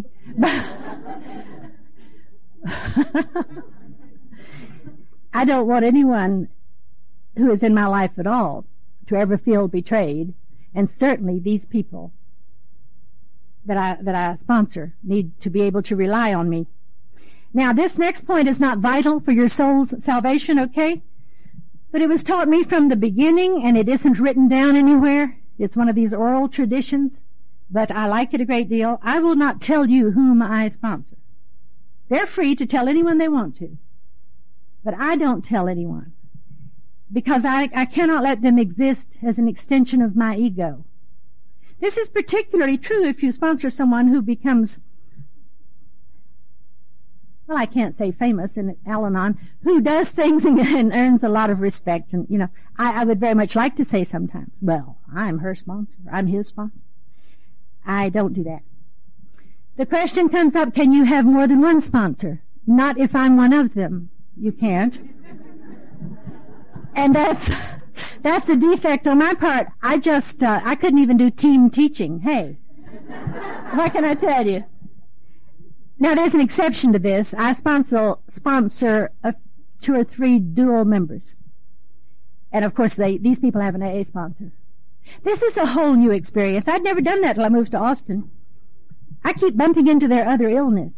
I don't want anyone who is in my life at all to ever feel betrayed, and certainly these people that I sponsor need to be able to rely on me. Now, this next point is not vital for your soul's salvation, okay? But it was taught me from the beginning, and it isn't written down anywhere. It's one of these oral traditions, but I like it a great deal. I will not tell you whom I sponsor. They're free to tell anyone they want to, but I don't tell anyone. because I cannot let them exist as an extension of my ego. This is particularly true if you sponsor someone who becomes, well, I can't say famous in Al-Anon, who does things and earns a lot of respect. And, you know, I would very much like to say sometimes, well, I'm her sponsor, I'm his sponsor. I don't do that. The question comes up, can you have more than one sponsor? Not if I'm one of them. You can't. And that's a defect on my part. I couldn't even do team teaching. Hey, what can I tell you? Now, there's an exception to this. I sponsor 2 or 3 dual members. And, of course, these people have an AA sponsor. This is a whole new experience. I'd never done that till I moved to Austin. I keep bumping into their other illness.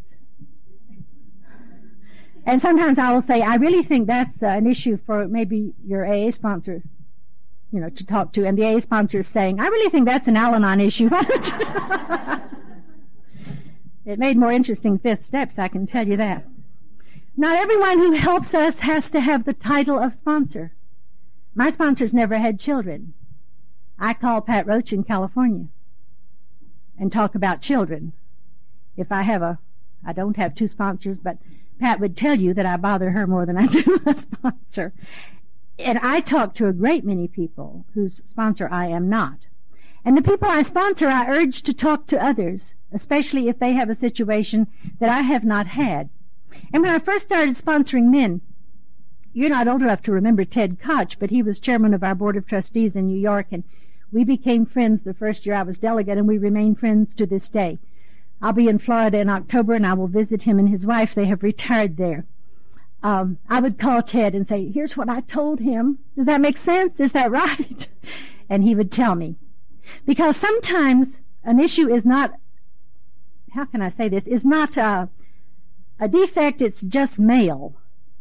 And sometimes I will say, I really think that's an issue for maybe your AA sponsor, you know, to talk to. And the AA sponsor is saying, I really think that's an Al-Anon issue. Why don't you? It made more interesting 5th steps, I can tell you that. Not everyone who helps us has to have the title of sponsor. My sponsors never had children. I call Pat Roach in California and talk about children. If I don't have 2 sponsors, but Pat would tell you that I bother her more than I do a sponsor. And I talk to a great many people whose sponsor I am not. And the people I sponsor, I urge to talk to others, especially if they have a situation that I have not had. And when I first started sponsoring men, you're not old enough to remember Ted Koch, but he was chairman of our board of trustees in New York, and we became friends the first year I was delegate, and we remain friends to this day. I'll be in Florida in October, and I will visit him and his wife. They have retired there. I would call Ted and say, here's what I told him. Does that make sense? Is that right? And he would tell me. Because sometimes an issue is not, how can I say this, is not a defect, it's just male.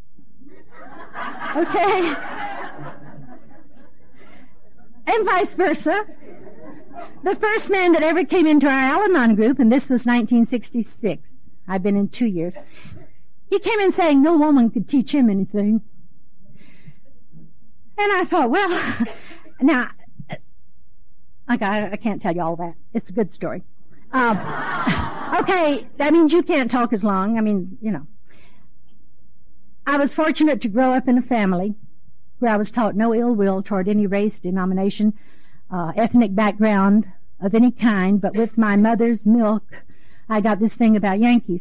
Okay? And vice versa. The first man that ever came into our Al-Anon group, and this was 1966, I've been in 2 years, he came in saying no woman could teach him anything. And I thought, well, now, I can't tell you all that. It's a good story. Okay, that means you can't talk as long. I mean, you know. I was fortunate to grow up in a family where I was taught no ill will toward any race, denomination, ethnic background of any kind, but with my mother's milk, I got this thing about Yankees.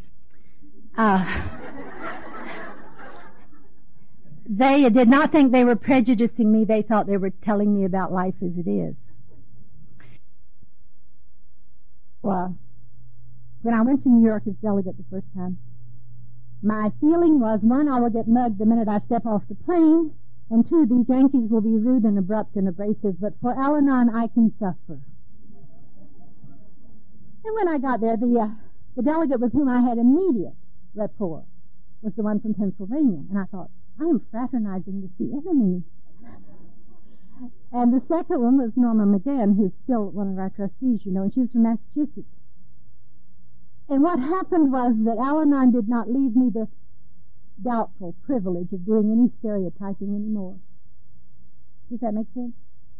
They did not think they were prejudicing me. They thought they were telling me about life as it is. Well, when I went to New York as delegate the first time, my feeling was, 1, I will get mugged the minute I step off the plane, and 2, these Yankees will be rude and abrupt and abrasive, but for Al-Anon I can suffer. And when I got there, the delegate with whom I had immediate rapport was the one from Pennsylvania, and I thought, I am fraternizing with the enemy. And the second one was Norma McGann, who's still one of our trustees, you know, and she was from Massachusetts. And what happened was that Al-Anon did not leave me the doubtful privilege of doing any stereotyping anymore. Does that make sense?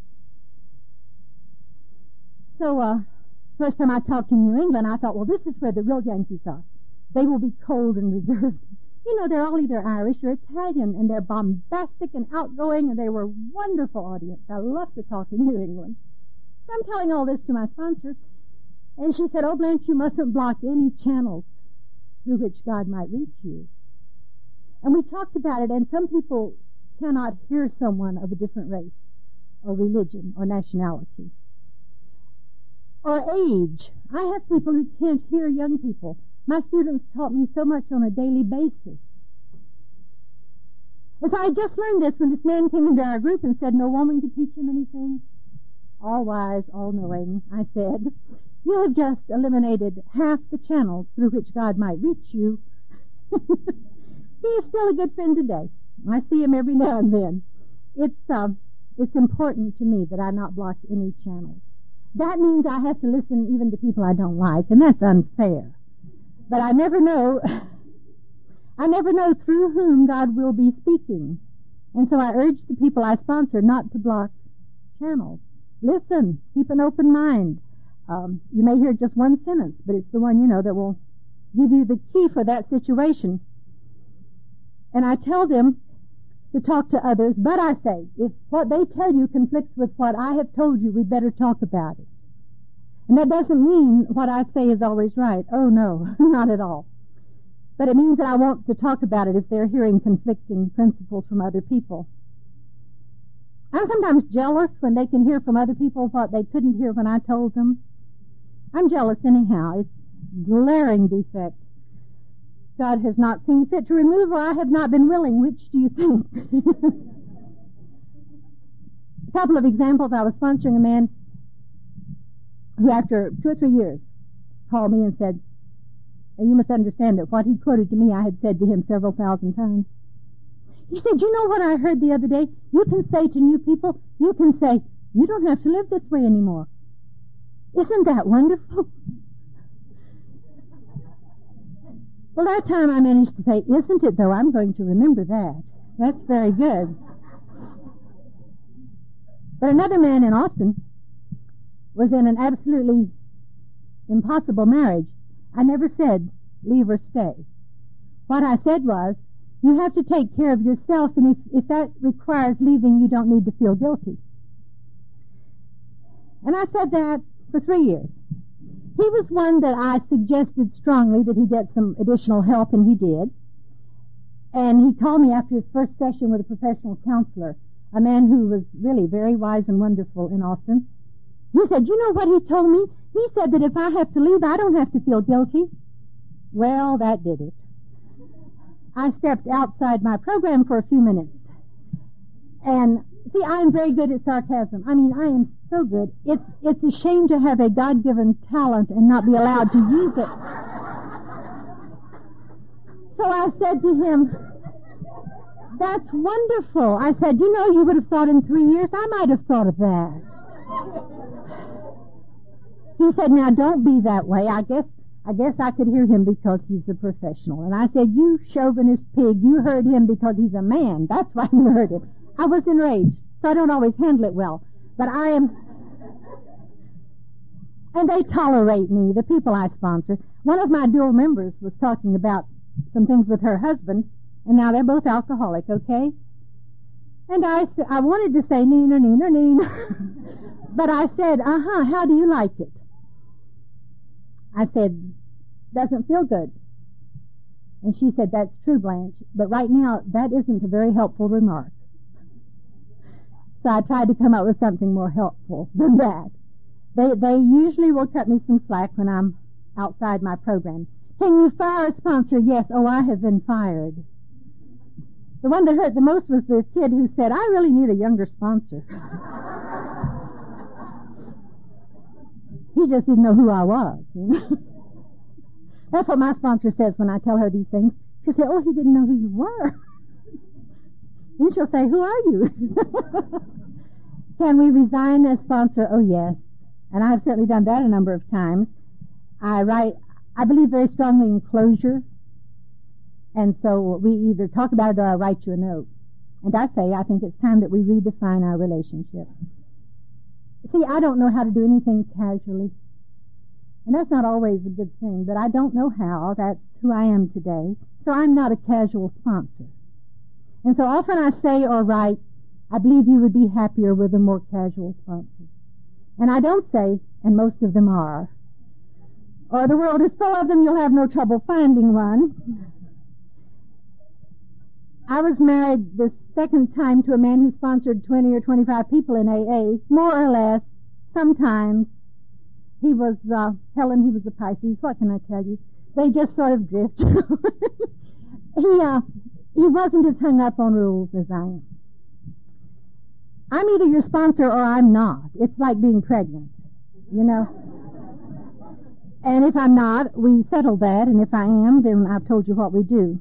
So, first time I talked to New England, I thought, well, this is where the real Yankees are. They will be cold and reserved. You know, they're all either Irish or Italian, and they're bombastic and outgoing, and they were a wonderful audience. I love to talk in New England. So I'm telling all this to my sponsor, and she said, oh, Blanche, you mustn't block any channels through which God might reach you. And we talked about it, and some people cannot hear someone of a different race or religion or nationality or age. I have people who can't hear young people. My students taught me so much on a daily basis. And so I just learned this when this man came into our group and said no woman could teach him anything. All wise, all knowing, I said, you have just eliminated half the channels through which God might reach you. He is still a good friend today. I see him every now and then. It's important to me that I not block any channels. That means I have to listen even to people I don't like, and that's unfair. But I never know through whom God will be speaking. And so I urge the people I sponsor not to block channels. Listen, keep an open mind. You may hear just one sentence, but it's the one, that will give you the key for that situation. And I tell them to talk to others, but I say, if what they tell you conflicts with what I have told you, we better talk about it. And that doesn't mean what I say is always right. Oh, no, not at all. But it means that I want to talk about it if they're hearing conflicting principles from other people. I'm sometimes jealous when they can hear from other people what they couldn't hear when I told them. I'm jealous anyhow. It's a glaring defect God has not seen fit to remove, or I have not been willing. Which do you think? A couple of examples. I was sponsoring a man who, after 2 or 3 years, called me and said, and you must understand that what he quoted to me I had said to him several thousand times. He said, you know what I heard the other day? You can say to new people, you can say, you don't have to live this way anymore. Isn't that wonderful? Well, that time I managed to say, isn't it though? I'm going to remember that. That's very good. But another man in Austin was in an absolutely impossible marriage. I never said, leave or stay. What I said was, you have to take care of yourself, and if that requires leaving, you don't need to feel guilty. And I said that for 3 years. He was one that I suggested strongly that he get some additional help, and he did. And he called me after his first session with a professional counselor, a man who was really very wise and wonderful in Austin. He said, you know what he told me? He said that if I have to leave, I don't have to feel guilty. Well, that did it. I stepped outside my program for a few minutes. And, see, I am very good at sarcasm. I mean, I am so good. It's a shame to have a God-given talent and not be allowed to use it. So I said to him, that's wonderful. I said, you would have thought in 3 years, I might have thought of that. He said, now don't be that way. I guess I could hear him because he's a professional. And I said, you chauvinist pig, you heard him because he's a man. That's why you heard him. I was enraged, so I don't always handle it well. But I am... And they tolerate me, the people I sponsor. One of my dual members was talking about some things with her husband, and now they're both alcoholic, okay? And I wanted to say neener, neener, neener. But I said, how do you like it? I said, doesn't feel good. And she said, that's true, Blanche, but right now that isn't a very helpful remark. So I tried to come up with something more helpful than that. They usually will cut me some slack when I'm outside my program. Can you fire a sponsor? Yes. Oh, I have been fired. The one that hurt the most was the kid who said, I really need a younger sponsor. He just didn't know who I was. That's what my sponsor says when I tell her these things. She'll say, oh, he didn't know who you were. Then she'll say, who are you? Can we resign as sponsor? Oh, yes. And I've certainly done that a number of times. I believe very strongly in closure. And so we either talk about it or I write you a note. And I think it's time that we redefine our relationship. See, I don't know how to do anything casually. And that's not always a good thing, but I don't know how. That's who I am today. So I'm not a casual sponsor. And so often I say or write, I believe you would be happier with a more casual sponsor. And I don't say, and most of them are, or the world is full of them, you'll have no trouble finding one. I was married the second time to a man who sponsored 20 or 25 people in AA, more or less, sometimes. He was, Helen, he was a Pisces. What can I tell you? They just sort of drift. He wasn't as hung up on rules as I am. I'm either your sponsor or I'm not. It's like being pregnant, And if I'm not, we settle that, and if I am, then I've told you what we do.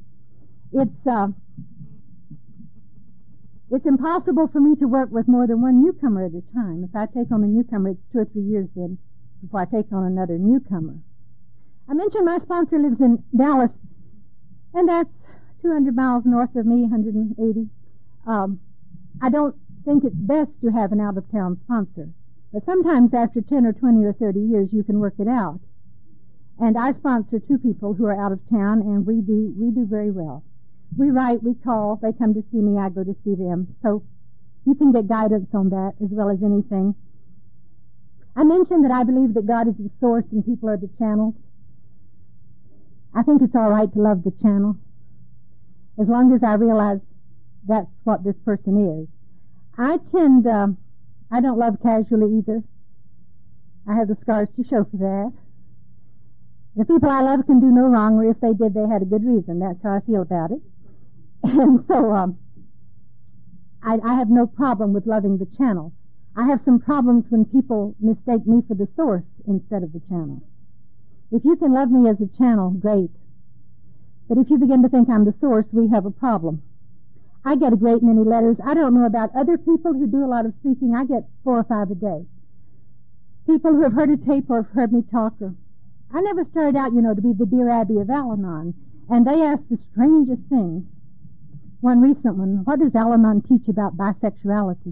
It's impossible for me to work with more than one newcomer at a time. If I take on a newcomer, it's 2 or 3 years then before I take on another newcomer. I mentioned my sponsor lives in Dallas, and that's 200 miles north of me, 180. I don't think it's best to have an out-of-town sponsor. But sometimes after 10 or 20 or 30 years, you can work it out. And I sponsor 2 people who are out of town, and we do very well. We write, we call, they come to see me, I go to see them. So you can get guidance on that as well as anything. I mentioned that I believe that God is the source and people are the channels. I think it's all right to love the channel, as long as I realize that's what this person is. I don't love casually either. I have the scars to show for that. The people I love can do no wrong, or if they did, they had a good reason. That's how I feel about it. And so I have no problem with loving the channel. I have some problems when people mistake me for the source instead of the channel. If you can love me as a channel, great. But if you begin to think I'm the source, we have a problem. I get a great many letters. I don't know about other people who do a lot of speaking. I get 4 or 5 a day. People who have heard a tape or have heard me talk. I never started out, to be the Dear Abby of Al-Anon. And they asked the strangest things. One recent one, what does Al-Anon teach about bisexuality?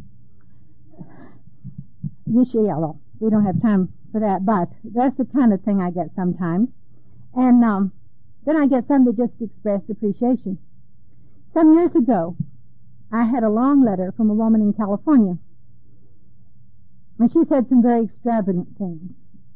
We don't have time for that, but that's the kind of thing I get sometimes. And then I get some that just express appreciation. Some years ago, I had a long letter from a woman in California, and she said some very extravagant things.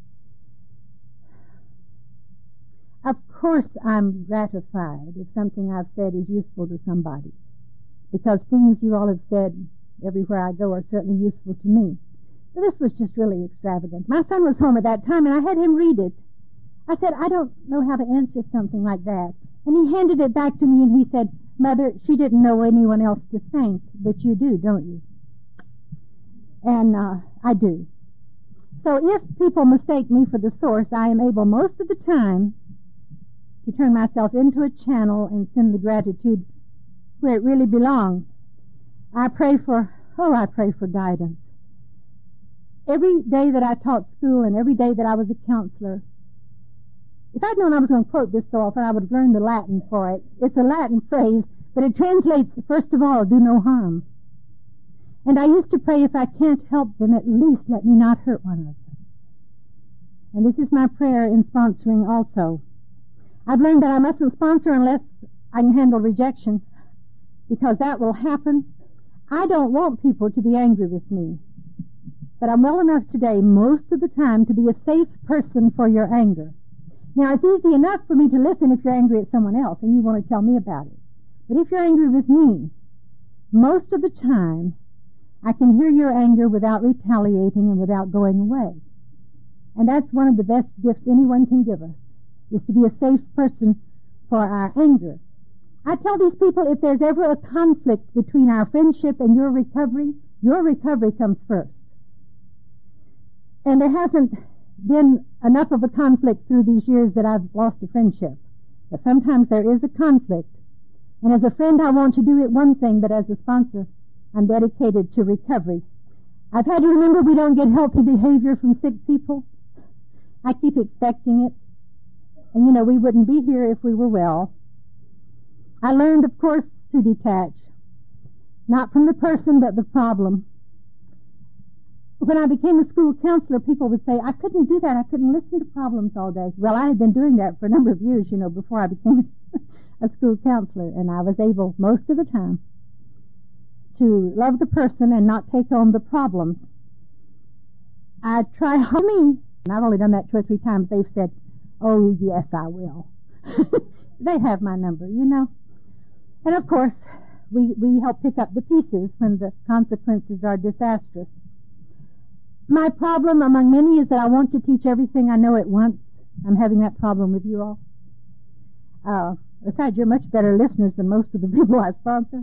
Of course I'm gratified if something I've said is useful to somebody, because things you all have said everywhere I go are certainly useful to me. But this was just really extravagant. My son was home at that time, and I had him read it. I said, I don't know how to answer something like that. And he handed it back to me, and he said, Mother, she didn't know anyone else to thank, but you do, don't you? And I do. So if people mistake me for the source, I am able most of the time to turn myself into a channel and send the gratitude where it really belongs. I pray for guidance. Every day that I taught school and every day that I was a counselor, if I'd known I was going to quote this so often, I would have learned the Latin for it. It's a Latin phrase, but it translates, first of all, do no harm. And I used to pray, if I can't help them, at least let me not hurt one of them. And this is my prayer in sponsoring also. I've learned that I mustn't sponsor unless I can handle rejection, because that will happen. I don't want people to be angry with me, but I'm well enough today, most of the time, to be a safe person for your anger. Now, it's easy enough for me to listen if you're angry at someone else and you want to tell me about it. But if you're angry with me, most of the time, I can hear your anger without retaliating and without going away. And that's one of the best gifts anyone can give us, is to be a safe person for our anger. I tell these people, if there's ever a conflict between our friendship and your recovery comes first. And there hasn't been enough of a conflict through these years that I've lost a friendship. But sometimes there is a conflict. And as a friend, I want to do it one thing, but as a sponsor, I'm dedicated to recovery. I've had to remember we don't get healthy behavior from sick people. I keep expecting it. And, we wouldn't be here if we were well. I learned, of course, to detach. Not from the person, but the problem. When I became a school counselor, people would say, I couldn't do that. I couldn't listen to problems all day. Well, I had been doing that for a number of years, before I became a school counselor. And I was able, most of the time, to love the person and not take on the problems. I try hard me. And I've only done that 2 or 3 times. They've said, oh, yes, I will. They have my number, And, of course, we help pick up the pieces when the consequences are disastrous. My problem among many is that I want to teach everything I know at once. I'm having that problem with you all. Besides, you're much better listeners than most of the people I sponsor.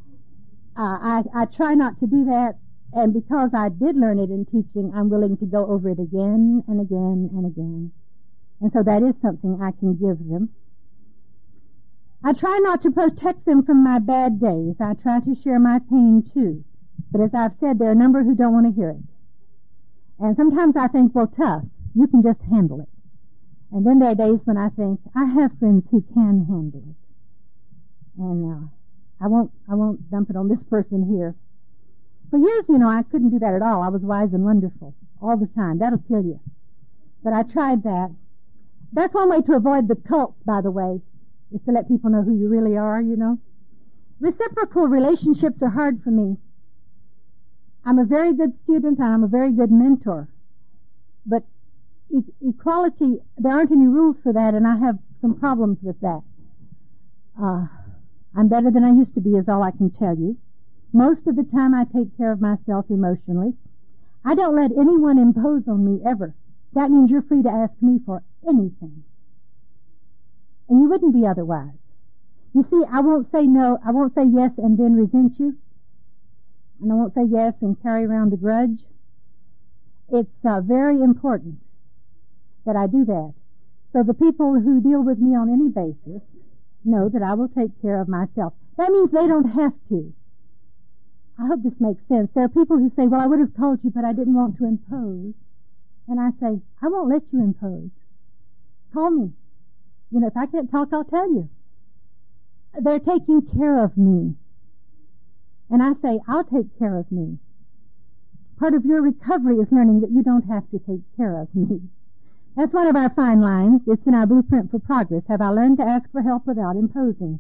I try not to do that, and because I did learn it in teaching, I'm willing to go over it again and again and again. And so that is something I can give them. I try not to protect them from my bad days. I try to share my pain too. But as I've said, there are a number who don't want to hear it. And sometimes I think, well, tough, you can just handle it. And then there are days when I think, I have friends who can handle it. And I won't dump it on this person here. For years, I couldn't do that at all. I was wise and wonderful all the time. That'll kill you. But I tried that. That's one way to avoid the cults, by the way, is to let people know who you really are, Reciprocal relationships are hard for me. I'm a very good student and I'm a very good mentor. But equality, there aren't any rules for that, and I have some problems with that. I'm better than I used to be, is all I can tell you. Most of the time I take care of myself emotionally. I don't let anyone impose on me ever. That means you're free to ask me for anything. And you wouldn't be otherwise. You see, I won't say no, I won't say yes and then resent you. And I won't say yes and carry around a grudge. It's very important that I do that. So the people who deal with me on any basis know that I will take care of myself. That means they don't have to. I hope this makes sense. There are people who say, well, I would have told you, but I didn't want to impose. And I say, I won't let you impose. Call me. If I can't talk, I'll tell you. They're taking care of me. And I say, I'll take care of me. Part of your recovery is learning that you don't have to take care of me. That's one of our fine lines. It's in our blueprint for progress. Have I learned to ask for help without imposing?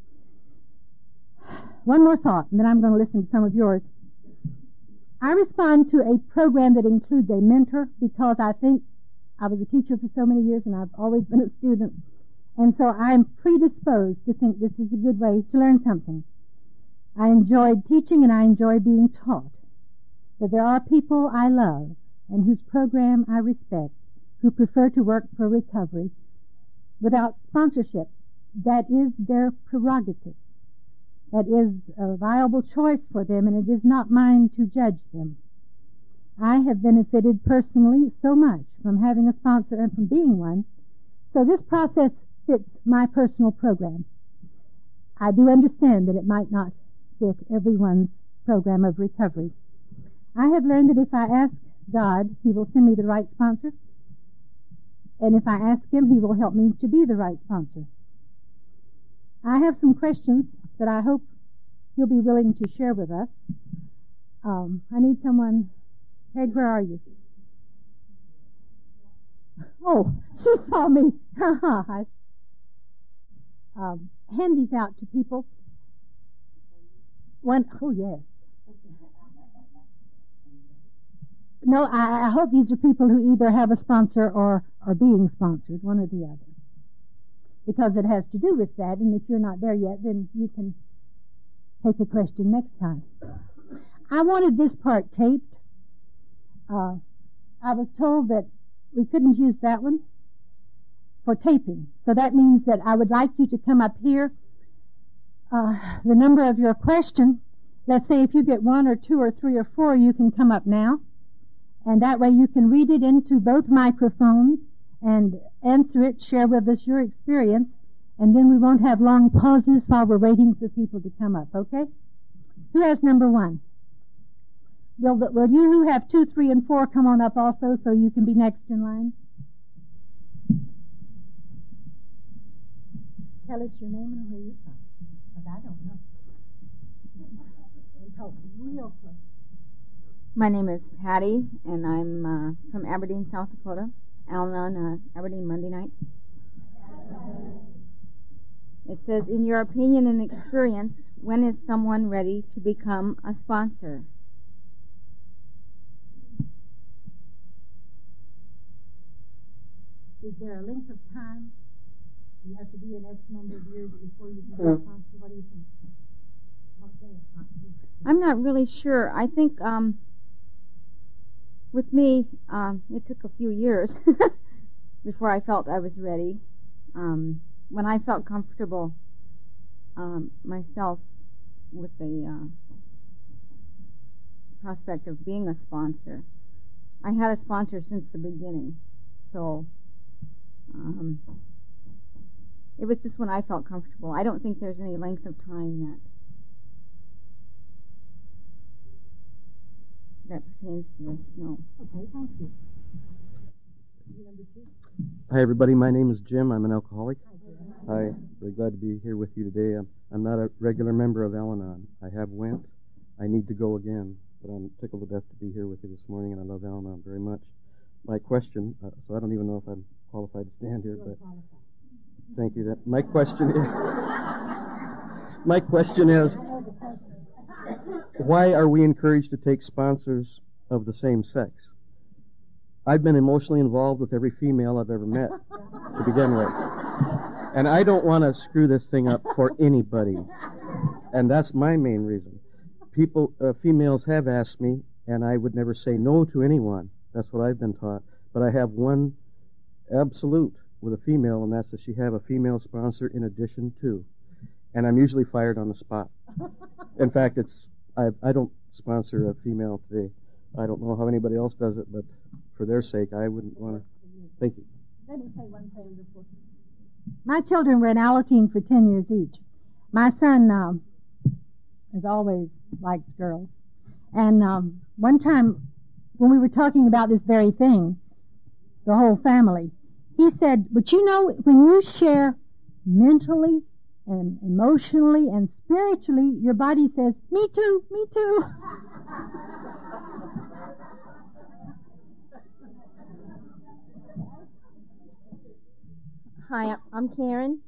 One more thought, and then I'm going to listen to some of yours. I respond to a program that includes a mentor because I think I was a teacher for so many years and I've always been a student. And so I'm predisposed to think this is a good way to learn something. I enjoyed teaching and I enjoy being taught. But there are people I love and whose program I respect who prefer to work for recovery without sponsorship. That is their prerogative. That is a viable choice for them, and it is not mine to judge them. I have benefited personally so much from having a sponsor and from being one, so this process fits my personal program. I do understand that it might not fit everyone's program of recovery. I have learned that if I ask God, He will send me the right sponsor, and if I ask Him, He will help me to be the right sponsor. I have some questions that I hope you'll be willing to share with us. I need someone. Peg, where are you? Oh, she saw me. Hand these out to people. Oh, yes. No, I hope these are people who either have a sponsor or are being sponsored, one or the other. Because it has to do with that, and if you're not there yet, then you can take a question next time. I wanted this part taped. I was told that we couldn't use that one for taping. So that means that I would like you to come up here. The number of your question, let's say if you get 1 or 2 or 3 or 4, you can come up now. And that way you can read it into both microphones and answer it, share with us your experience, and then we won't have long pauses while we're waiting for people to come up, okay? Who has number 1? Will you who have 2, 3, and 4 come on up also so you can be next in line? Tell us your name and where you're from, because I don't know. And talk real close. My name is Patty, and I'm from Aberdeen, South Dakota. Al-Anon, Aberdeen, Monday night. It says, in your opinion and experience, when is someone ready to become a sponsor? Is there a length of time? Do you have to be an X number of years before you can be a sponsor? What do you think? I'm not really sure. I think with me, it took a few years before I felt I was ready. When I felt comfortable myself with the prospect of being a sponsor, I had a sponsor since the beginning. So it was just when I felt comfortable. I don't think there's any length of time that pertains to this, no. Okay, thank you. Hi, everybody. My name is Jim. I'm an alcoholic. Hi. Very glad to be here with you today. I'm not a regular member of Al-Anon. I have went. I need to go again, but I'm tickled to death to be here with you this morning, and I love Al-Anon very much. My question, so I don't even know if I'm qualified to stand here, but thank you. My question is, why are we encouraged to take sponsors of the same sex? I've been emotionally involved with every female I've ever met to begin with. And I don't want to screw this thing up for anybody. And that's my main reason. Females have asked me, and I would never say no to anyone. That's what I've been taught. But I have one absolute with a female, and that's that she have a female sponsor in addition to. And I'm usually fired on the spot. In fact, I don't sponsor a female today. I don't know how anybody else does it, but for their sake, I wouldn't want to. Thank you. Let me say one thing before. My children were in Alateen for 10 years each. My son has always liked girls. And one time, when we were talking about this very thing, the whole family, he said, but you know, when you share mentally and emotionally and spiritually, your body says, me too, me too. Hi, I'm Karen.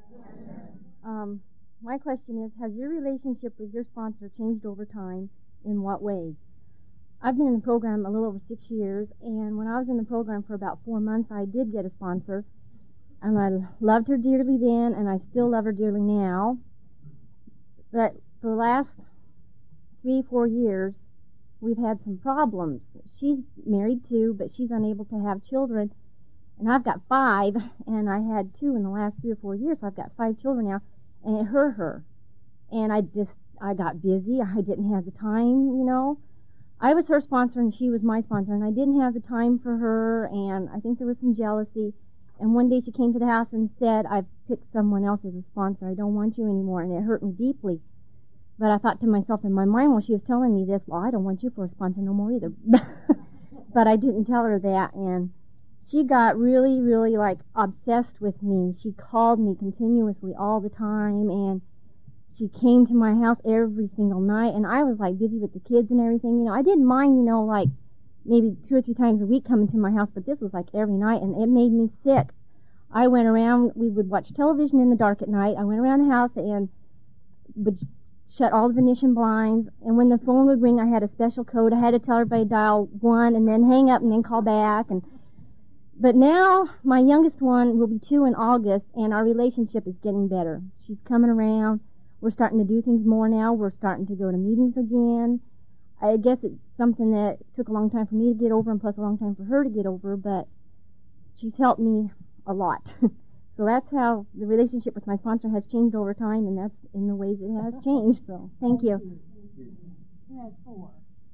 My question is, has your relationship with your sponsor changed over time? In what ways? I've been in the program a little over 6 years, and when I was in the program for about 4 months, I did get a sponsor, and I loved her dearly then, and I still love her dearly now. But for the last 3-4 years, we've had some problems. She's married too, but she's unable to have children. And I've got 5, and I had 2 in the last 3 or 4 years, so I've got 5 children now, and it hurt her. And I got busy. I didn't have the time, you know. I was her sponsor, and she was my sponsor, and I didn't have the time for her, and I think there was some jealousy. And one day she came to the house and said, I've picked someone else as a sponsor. I don't want you anymore, and it hurt me deeply. But I thought to myself in my mind while she was telling me this, well, I don't want you for a sponsor no more either. But I didn't tell her that, and she got really, really, obsessed with me. She called me continuously all the time, and she came to my house every single night, and I was, busy with the kids and everything. You know, I didn't mind, maybe 2 or 3 times a week coming to my house, but this was, every night, and it made me sick. I went around, we would watch television in the dark at night. I went around the house and would shut all the Venetian blinds, and when the phone would ring, I had a special code. I had to tell everybody to dial 1 and then hang up and then call back, But now, my youngest one will be 2 in August, and our relationship is getting better. She's coming around. We're starting to do things more now. We're starting to go to meetings again. I guess it's something that took a long time for me to get over, and plus a long time for her to get over, but she's helped me a lot. So that's how the relationship with my sponsor has changed over time, and that's in the ways it has changed. So, thank you. Who has 4?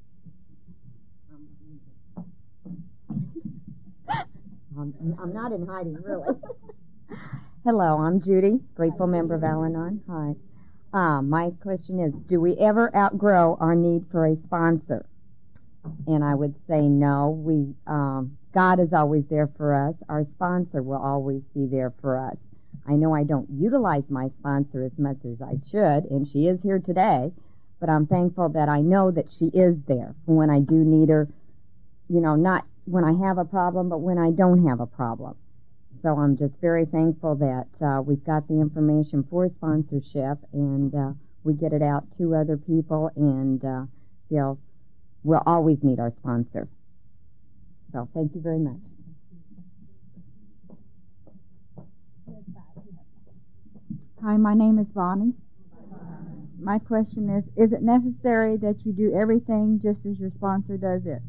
I'm not in hiding, really. Hello, I'm Judy, grateful member of Al-Anon. Hi. My question is, do we ever outgrow our need for a sponsor? And I would say no. God is always there for us. Our sponsor will always be there for us. I know I don't utilize my sponsor as much as I should, and she is here today, but I'm thankful that I know that she is there for when I do need her, not when I have a problem, but when I don't have a problem. So I'm just very thankful that we've got the information for sponsorship, and we get it out to other people, and we'll always need our sponsor. So thank you very much. Hi, my name is Bonnie. My question is it necessary that you do everything just as your sponsor does it?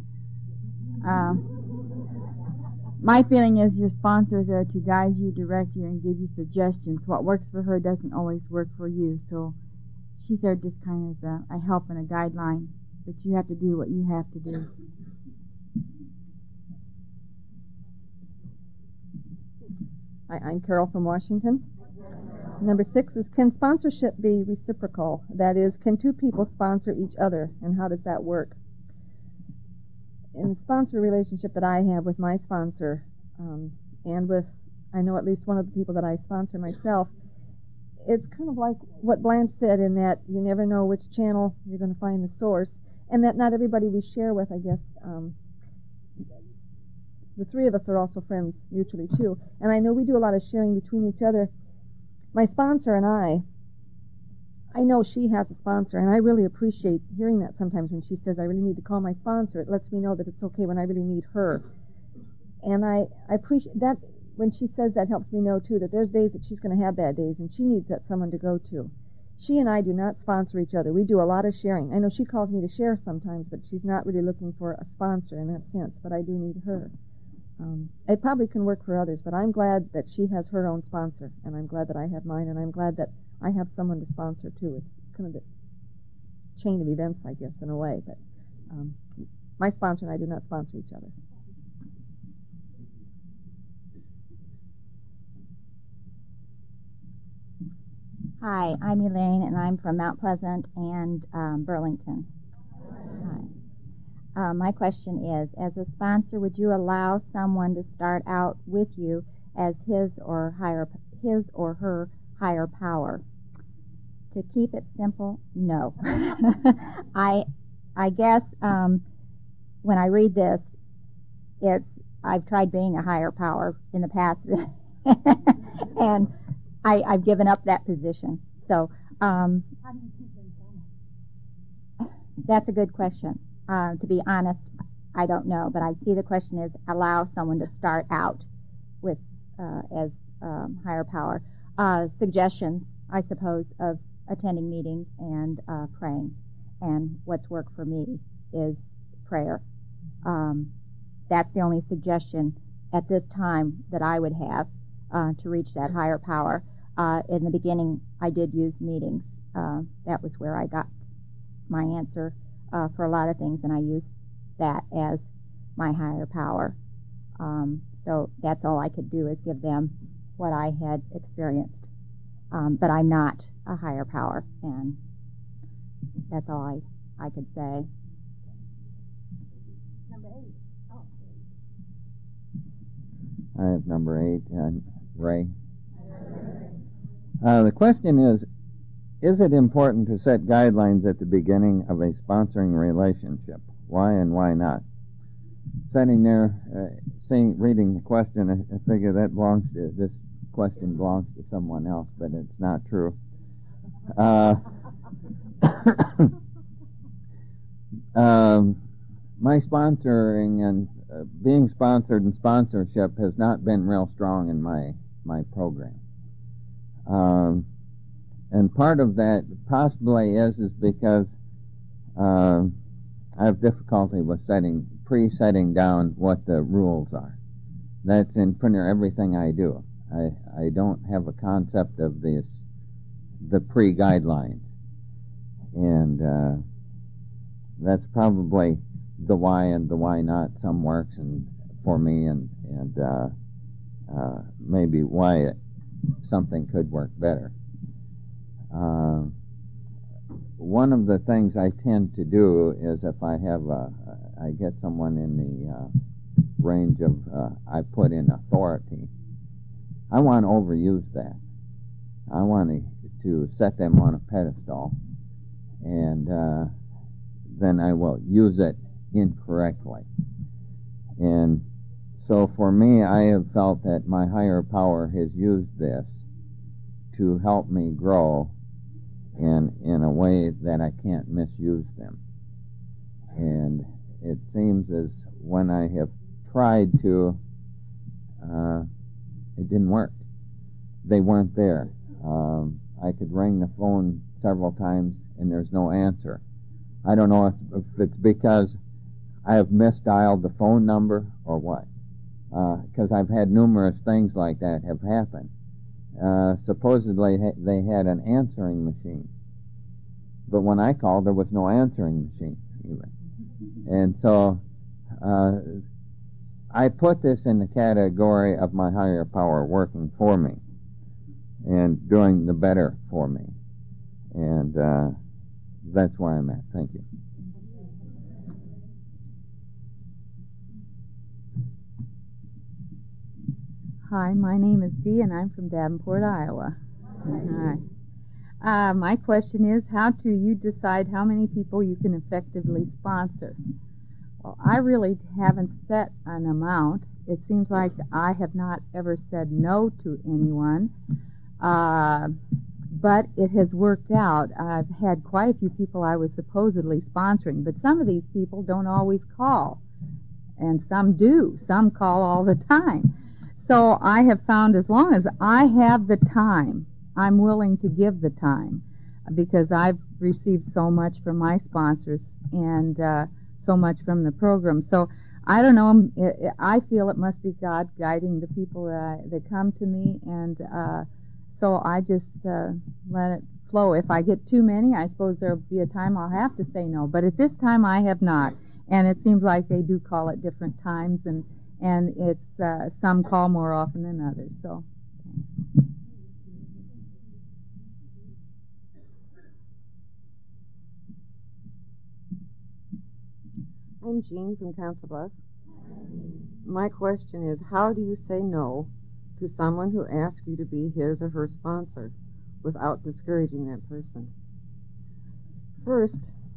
My feeling is your sponsor is there to guide you, direct you, and give you suggestions. What works for her doesn't always work for you, so she's there just kind of a help and a guideline, but you have to do what you have to do. Hi, I'm Carol from Washington. Number 6 is, can sponsorship be reciprocal? That is, can 2 people sponsor each other, and how does that work? In the sponsor relationship that I have with my sponsor, And with, I know at least one of the people that I sponsor myself, it's kind of like what Blanche said in that you never know which channel you're going to find the source, and that not everybody we share with, I guess, the three of us are also friends mutually too, and I know we do a lot of sharing between each other. My sponsor and I know she has a sponsor, and I really appreciate hearing that sometimes when she says, I really need to call my sponsor. It lets me know that it's okay when I really need her. And I appreciate that. When she says that, helps me know too that there's days that she's going to have bad days, and she needs that someone to go to. She and I do not sponsor each other. We do a lot of sharing. I know she calls me to share sometimes, but she's not really looking for a sponsor in that sense, but I do need her. It probably can work for others, but I'm glad that she has her own sponsor, and I'm glad that I have mine, and I'm glad that I have someone to sponsor too. It's kind of a chain of events, I guess, in a way, but my sponsor and I do not sponsor each other. Hi, I'm Elaine, and I'm from Mount Pleasant and Burlington. Hi. My question is, as a sponsor, would you allow someone to start out with you as his or her higher power? To keep it simple, no. I guess when I read this, I've tried being a higher power in the past, and I've given up that position. So that's a good question. To be honest, I don't know, but I see the question is allow someone to start out with as higher power. Suggestions, I suppose, of attending meetings and praying. And what's worked for me is prayer. That's the only suggestion at this time that I would have to reach that higher power. In the beginning, I did use meetings. That was where I got my answer for a lot of things, and I used that as my higher power. So that's all I could do is give them what I had experienced. But I'm not a higher power, and that's all I could say. I have number 8, Ray. The question is it important to set guidelines at the beginning of a sponsoring relationship? Why and why not? Sitting there, reading the question, I figure this question belongs to someone else, but it's not true. My sponsoring and being sponsored and sponsorship has not been real strong in my program. And part of that possibly is because I have difficulty with setting down what the rules are. That's in pretty much everything I do. I don't have a concept of the pre-guidelines. And that's probably the why and the why not. Some works for me and maybe why something could work better. One of the things I tend to do is if I get someone in the range of, I put in authority, I want to overuse that. I want to set them on a pedestal, and then I will use it incorrectly. And so for me, I have felt that my higher power has used this to help me grow in a way that I can't misuse them. And it seems as when I have tried to, it didn't work. They weren't there. I could ring the phone several times and there's no answer. I don't know if it's because I have misdialed the phone number or what. Because I've had numerous things like that have happened. Supposedly they had an answering machine. But when I called, there was no answering machine even. And so I put this in the category of my higher power working for me and doing the better for me. And that's where I'm at. Thank you. Hi, my name is Dee, and I'm from Davenport, Iowa. Hi. My question is, how do you decide how many people you can effectively sponsor? Well, I really haven't set an amount. It seems like I have not ever said no to anyone, but it has worked out. I've had quite a few people I was supposedly sponsoring, but some of these people don't always call, and some do. Some call all the time. So I have found as long as I have the time, I'm willing to give the time, because I've received so much from my sponsors and so much from the program. So I don't know. I feel it must be God guiding the people that come to me, and so I just let it flow. If I get too many, I suppose there'll be a time I'll have to say no. But at this time, I have not, and it seems like they do call at different times, and it's some call more often than others. So. I'm Jean from Council Bluffs. My question is, how do you say no to someone who asks you to be his or her sponsor without discouraging that person? First,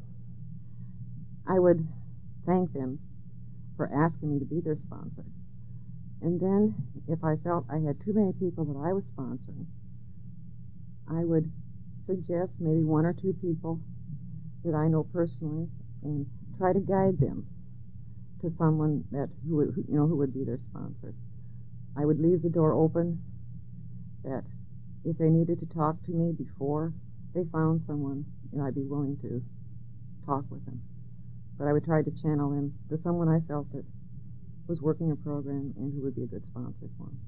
I would thank them for asking me to be their sponsor. And then, if I felt I had too many people that I was sponsoring, I would suggest maybe one or two people that I know personally and try to guide them to someone who would be their sponsor. I would leave the door open that if they needed to talk to me before they found someone, I'd be willing to talk with them. But I would try to channel them to someone I felt that was working a program and who would be a good sponsor for them.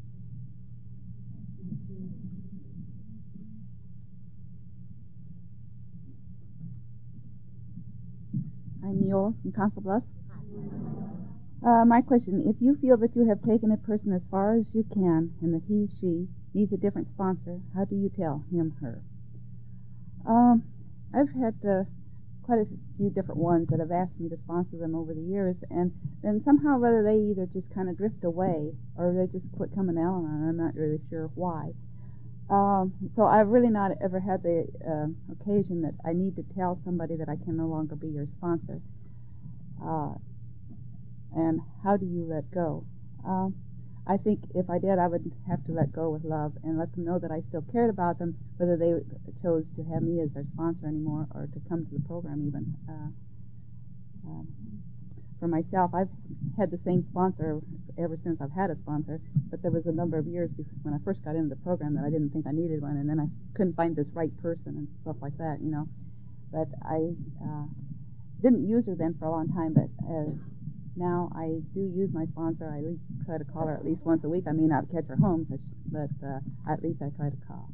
I'm Neola from Council Bluffs. My question, if you feel that you have taken a person as far as you can and that he, she, needs a different sponsor, how do you tell him, her? I've had quite a few different ones that have asked me to sponsor them over the years, and then somehow or other they either just kind of drift away or they just quit coming out, and I'm not really sure why. So I've really not ever had the occasion that I need to tell somebody that I can no longer be your sponsor. And how do you let go? I think if I did, I would have to let go with love and let them know that I still cared about them, whether they chose to have me as their sponsor anymore or to come to the program even. For myself, I've had the same sponsor ever since I've had a sponsor, but there was a number of years when I first got into the program that I didn't think I needed one, and then I couldn't find this right person and stuff like that, But I didn't use her then for a long time, but now I do use my sponsor. I at least try to call her at least once a week. I may not catch her home, but at least I try to call.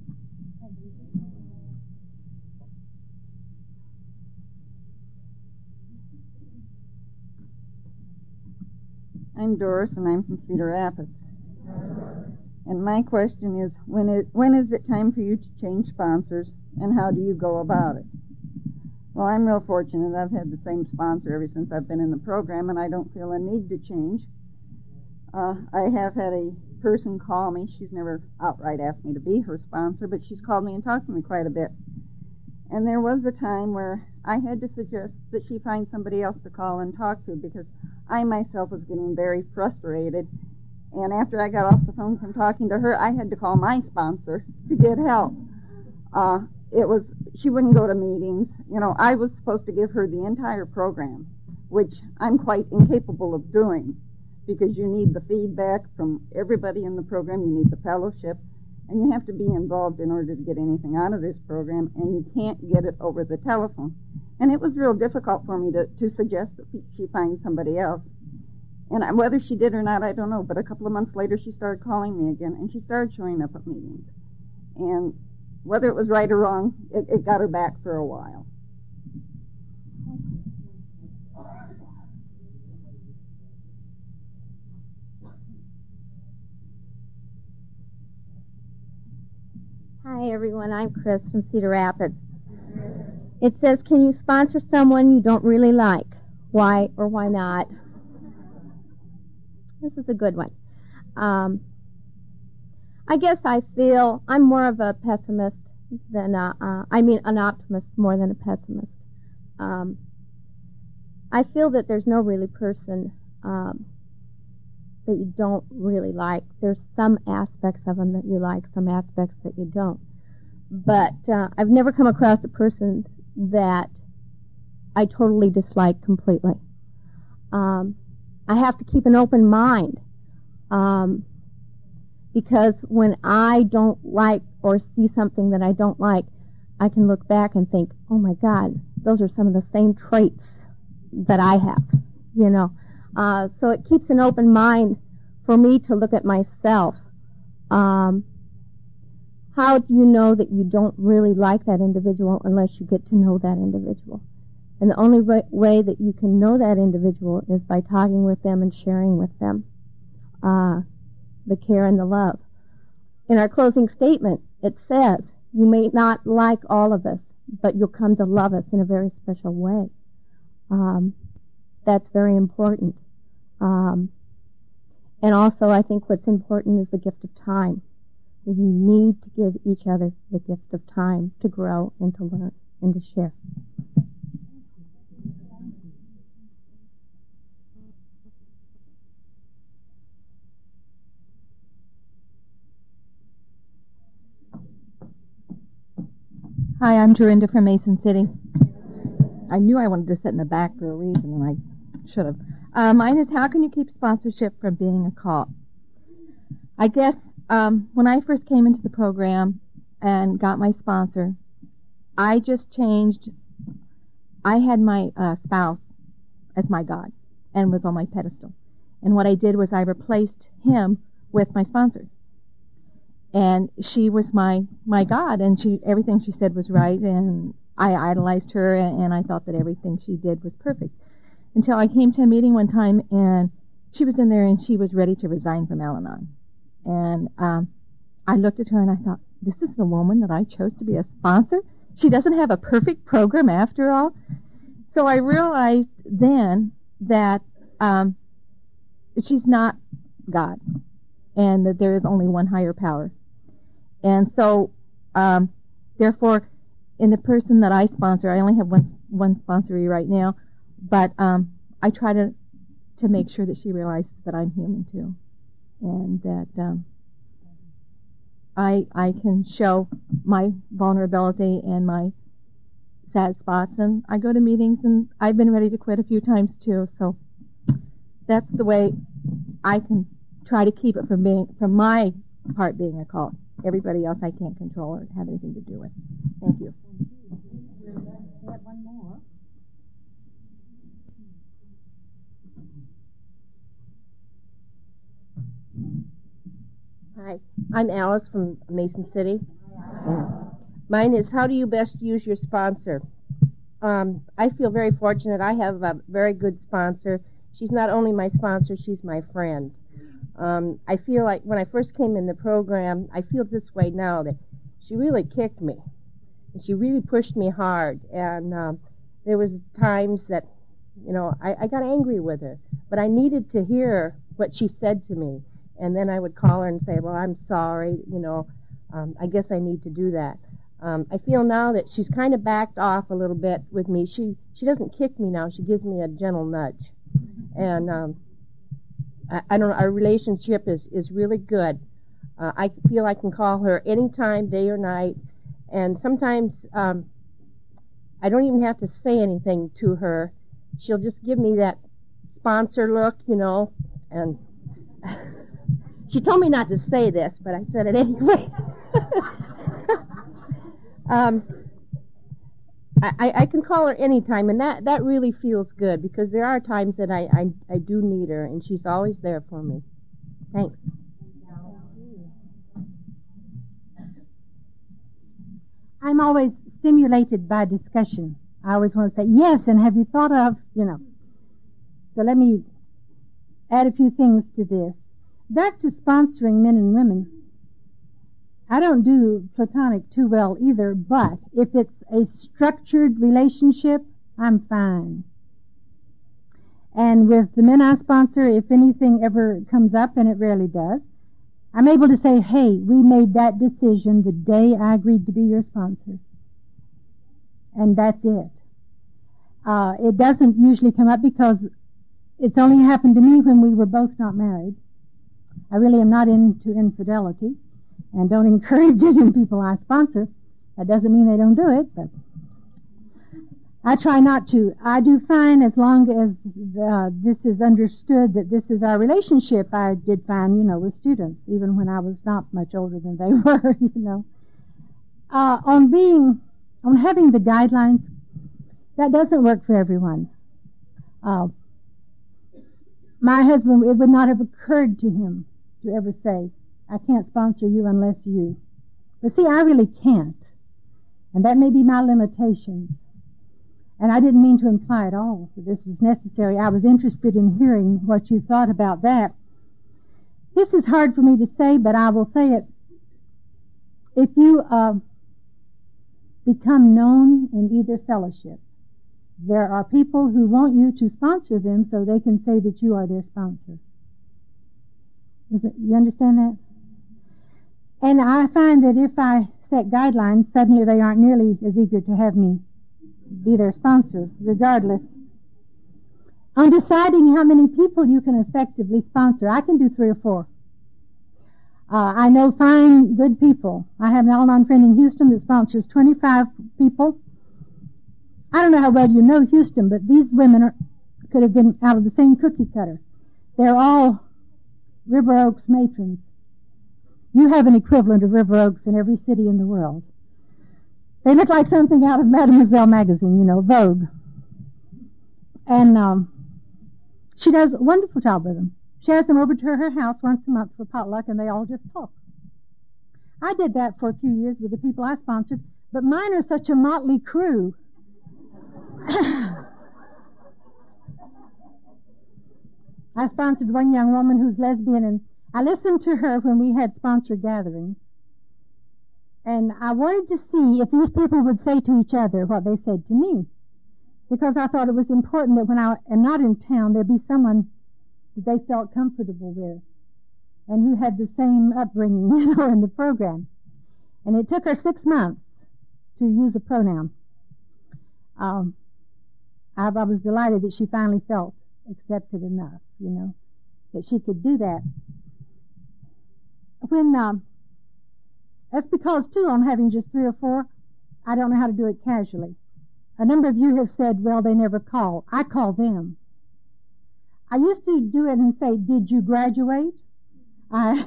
I'm Doris, and I'm from Cedar Rapids. And my question is, when is it time for you to change sponsors, and how do you go about it? Well, I'm real fortunate. I've had the same sponsor ever since I've been in the program, and I don't feel a need to change. I have had a person call me. She's never outright asked me to be her sponsor, but she's called me and talked to me quite a bit. And there was a time where I had to suggest that she find somebody else to call and talk to, because I myself was getting very frustrated. And after I got off the phone from talking to her, I had to call my sponsor to get help. She wouldn't go to meetings. I was supposed to give her the entire program, which I'm quite incapable of doing, because you need the feedback from everybody in the program, you need the fellowship, and you have to be involved in order to get anything out of this program, and you can't get it over the telephone. And it was real difficult for me to suggest that she find somebody else. And whether she did or not, I don't know, but a couple of months later she started calling me again, and she started showing up at meetings. And whether it was right or wrong, it got her back for a while. Hi, everyone. I'm Chris from Cedar Rapids. It says, can you sponsor someone you don't really like? Why or why not? This is a good one. I guess I feel I'm more of a pessimist than an optimist more than a pessimist. I feel that there's no really person that you don't really like. There's some aspects of them that you like, some aspects that you don't. But I've never come across a person that I totally dislike completely. I have to keep an open mind because when I don't like or see something that I don't like, I can look back and think, oh my God, those are some of the same traits that I have, you know. So it keeps an open mind for me to look at myself. How do you know that you don't really like that individual unless you get to know that individual? And the only way that you can know that individual is by talking with them and sharing with them the care and the love. In our closing statement, it says, you may not like all of us, but you'll come to love us in a very special way. That's very important. And also, I think what's important is the gift of time. We need to give each other the gift of time to grow and to learn and to share. Hi, I'm Dorinda from Mason City. I knew I wanted to sit in the back for a reason, and I should have. Mine is, how can you keep sponsorship from being a cult? I guess when I first came into the program and got my sponsor, I just changed. I had my spouse as my God and was on my pedestal. And what I did was I replaced him with my sponsor. And she was my God, and everything she said was right, and I idolized her, and I thought that everything she did was perfect. Until I came to a meeting one time, and she was in there, and she was ready to resign from Al-Anon. And I looked at her, and I thought, this is the woman that I chose to be a sponsor? She doesn't have a perfect program after all? So I realized then that she's not God, and that there is only one higher power. And so, therefore, in the person that I sponsor, I only have one sponsoree right now, but I try to make sure that she realizes that I'm human too, and that I can show my vulnerability and my sad spots, and I go to meetings, and I've been ready to quit a few times too. So that's the way I can try to keep it from my part being a cult. Everybody else I can't control or have anything to do with. Thank you. We have one more. Hi, I'm Alice from Mason City. Mine is, how do you best use your sponsor? I feel very fortunate. I have a very good sponsor. She's not only my sponsor, she's my friend. I feel like when I first came in the program, I feel this way now, that she really kicked me. And she really pushed me hard. And there was times that, you know, I got angry with her. But I needed to hear what she said to me. And then I would call her and say, well, I'm sorry, you know, I guess I need to do that. I feel now that she's kind of backed off a little bit with me. She doesn't kick me now. She gives me a gentle nudge. And I don't know, our relationship is really good. I feel I can call her anytime, day or night, and sometimes I don't even have to say anything to her. She'll just give me that sponsor look, you know, and she told me not to say this, but I said it anyway. I can call her anytime, and that really feels good, because there are times that I do need her, and she's always there for me. Thanks. I'm always stimulated by discussion. I always want to say, yes, and have you thought of, you know. So let me add a few things to this. Back to sponsoring men and women. I don't do platonic too well either, but if it's a structured relationship, I'm fine. And with the men I sponsor, if anything ever comes up, and it rarely does, I'm able to say, hey, we made that decision the day I agreed to be your sponsor. And that's it. It doesn't usually come up because it's only happened to me when we were both not married. I really am not into infidelity and don't encourage it in people I sponsor. That doesn't mean they don't do it, but I try not to. I do fine as long as this is understood that this is our relationship. I did fine, with students, even when I was not much older than they were, On having the guidelines, that doesn't work for everyone. My husband, it would not have occurred to him to ever say, I can't sponsor you unless you. But see, I really can't. And that may be my limitations. And I didn't mean to imply at all that this was necessary. I was interested in hearing what you thought about that. This is hard for me to say, but I will say it. If you become known in either fellowship, there are people who want you to sponsor them so they can say that you are their sponsor. You understand that? And I find that if I set guidelines, suddenly they aren't nearly as eager to have me be their sponsor, regardless. On deciding how many people you can effectively sponsor, I can do 3 or 4. I know fine, good people. I have an Al-Anon friend in Houston that sponsors 25 people. I don't know how well you know Houston, but these women could have been out of the same cookie cutter. They're all River Oaks matrons. You have an equivalent of River Oaks in every city in the world. They look like something out of Mademoiselle magazine, Vogue. And she does a wonderful job with them. She has them over to her house once a month for potluck, and they all just talk. I did that for a few years with the people I sponsored, but mine are such a motley crew. I sponsored one young woman who's lesbian, and I listened to her when we had sponsor gatherings. And I wanted to see if these people would say to each other what they said to me. Because I thought it was important that when I am not in town, there be someone that they felt comfortable with and who had the same upbringing, in the program. And it took her 6 months to use a pronoun. I was delighted that she finally felt accepted enough, that she could do that. That's because, too, on having just 3 or 4, I don't know how to do it casually. A number of you have said, well, they never call. I call them. I used to do it and say, did you graduate? Why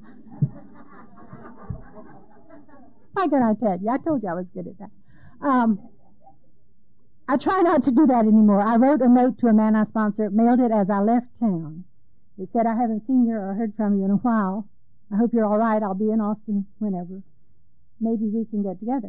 did I tell you? I told you I was good at that. I try not to do that anymore. I wrote a note to a man I sponsor, mailed it as I left town. It said, I haven't seen you or heard from you in a while. I hope you're all right. I'll be in Austin whenever. Maybe we can get together.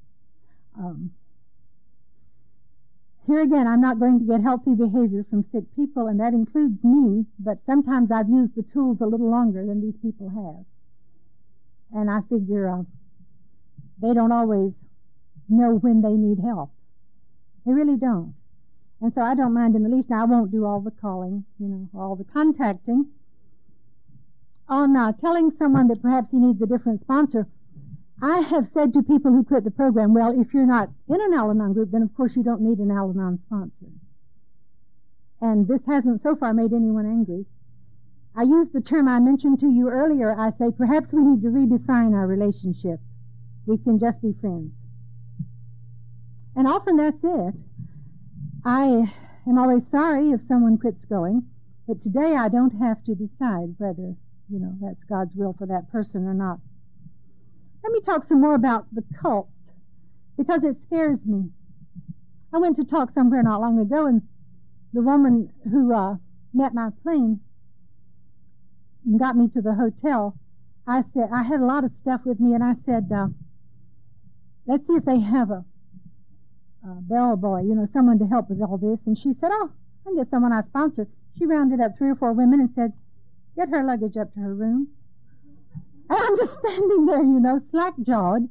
Here again, I'm not going to get healthy behavior from sick people, and that includes me, but sometimes I've used the tools a little longer than these people have. And I figure they don't always know when they need help. They really don't. And so I don't mind in the least. Now, I won't do all the calling, all the contacting. On telling someone that perhaps he needs a different sponsor, I have said to people who quit the program, well, if you're not in an Al-Anon group, then of course you don't need an Al-Anon sponsor. And this hasn't so far made anyone angry. I use the term I mentioned to you earlier. I say perhaps we need to redefine our relationship. We can just be friends. And often that's it. I am always sorry if someone quits going, but today I don't have to decide whether, that's God's will for that person or not. Let me talk some more about the cult, because it scares me. I went to talk somewhere not long ago, and the woman who met my plane and got me to the hotel, I said, I had a lot of stuff with me, and I said, let's see if they have a bellboy, someone to help with all this. And she said, oh, I can get someone I sponsor. She rounded up 3 or 4 women and said, get her luggage up to her room. And I'm just standing there, slack-jawed.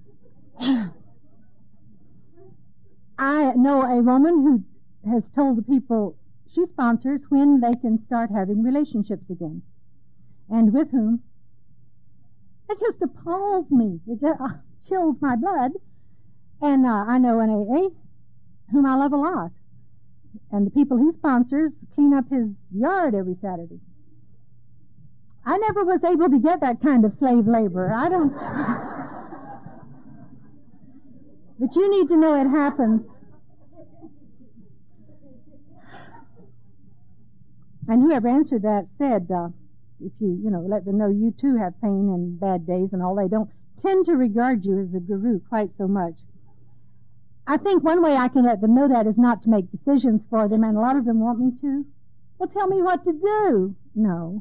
I know a woman who has told the people she sponsors when they can start having relationships again, and with whom It just appalls me. It just chills my blood. And I know an AA whom I love a lot. And the people he sponsors clean up his yard every Saturday. I never was able to get that kind of slave labor. I don't... But you need to know it happens. And whoever answered that said, if you let them know you too have pain and bad days and all, they don't tend to regard you as a guru quite so much. I think one way I can let them know that is not to make decisions for them, and a lot of them want me to. Well, tell me what to do. No.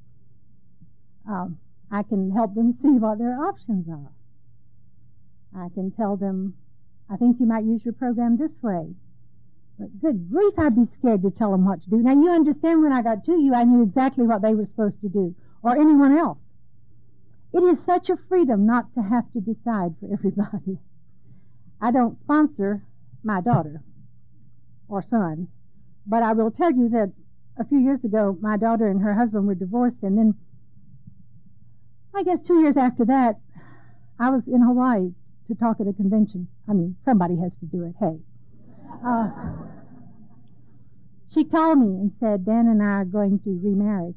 I can help them see what their options are. I can tell them, I think you might use your program this way. But good grief, I'd be scared to tell them what to do. Now, you understand when I got to you, I knew exactly what they were supposed to do, or anyone else. It is such a freedom not to have to decide for everybody. I don't sponsor my daughter or son, but I will tell you that a few years ago, my daughter and her husband were divorced, and then I guess 2 years after that, I was in Hawaii to talk at a convention. I mean, somebody has to do it, hey. She called me and said, Dan and I are going to remarry.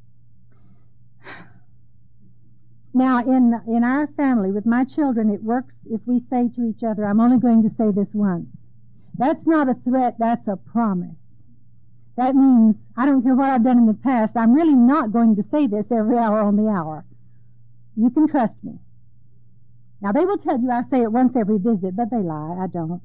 Now, in our family, with my children, it works if we say to each other, I'm only going to say this once. That's not a threat, that's a promise. That means, I don't care what I've done in the past, I'm really not going to say this every hour on the hour. You can trust me. Now, they will tell you I say it once every visit, but they lie, I don't.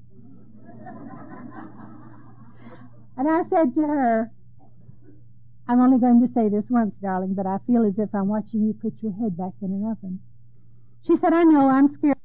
And I said to her, I'm only going to say this once, darling, but I feel as if I'm watching you put your head back in an oven. She said, I know, I'm scared.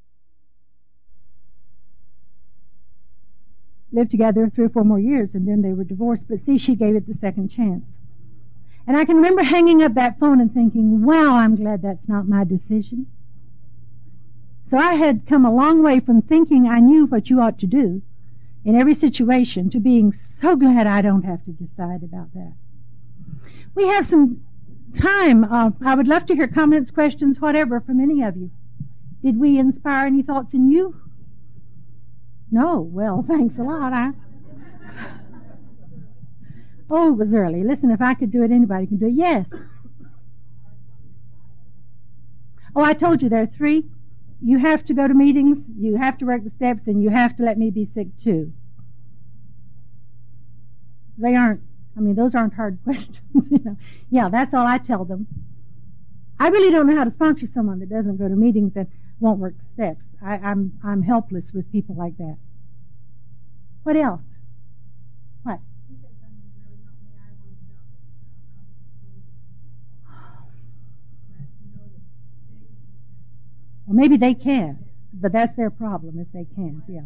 Lived together 3 or 4 more years, and then they were divorced. But see, she gave it the second chance. And I can remember hanging up that phone and thinking, wow, I'm glad that's not my decision. So I had come a long way from thinking I knew what you ought to do in every situation to being so glad I don't have to decide about that. We have some time. I would love to hear comments, questions, whatever, from any of you. Did we inspire any thoughts in you? No? Well, thanks a lot. Oh, it was early. Listen, if I could do it, anybody can do it. Yes. Oh, I told you there are 3. You have to go to meetings, you have to work the steps, and you have to let me be sick too. Those aren't hard questions. Yeah, that's all I tell them. I really don't know how to sponsor someone that doesn't go to meetings and won't work the steps. I'm helpless with people like that. What else? What? Well, maybe they can't, but that's their problem if they can't, yeah.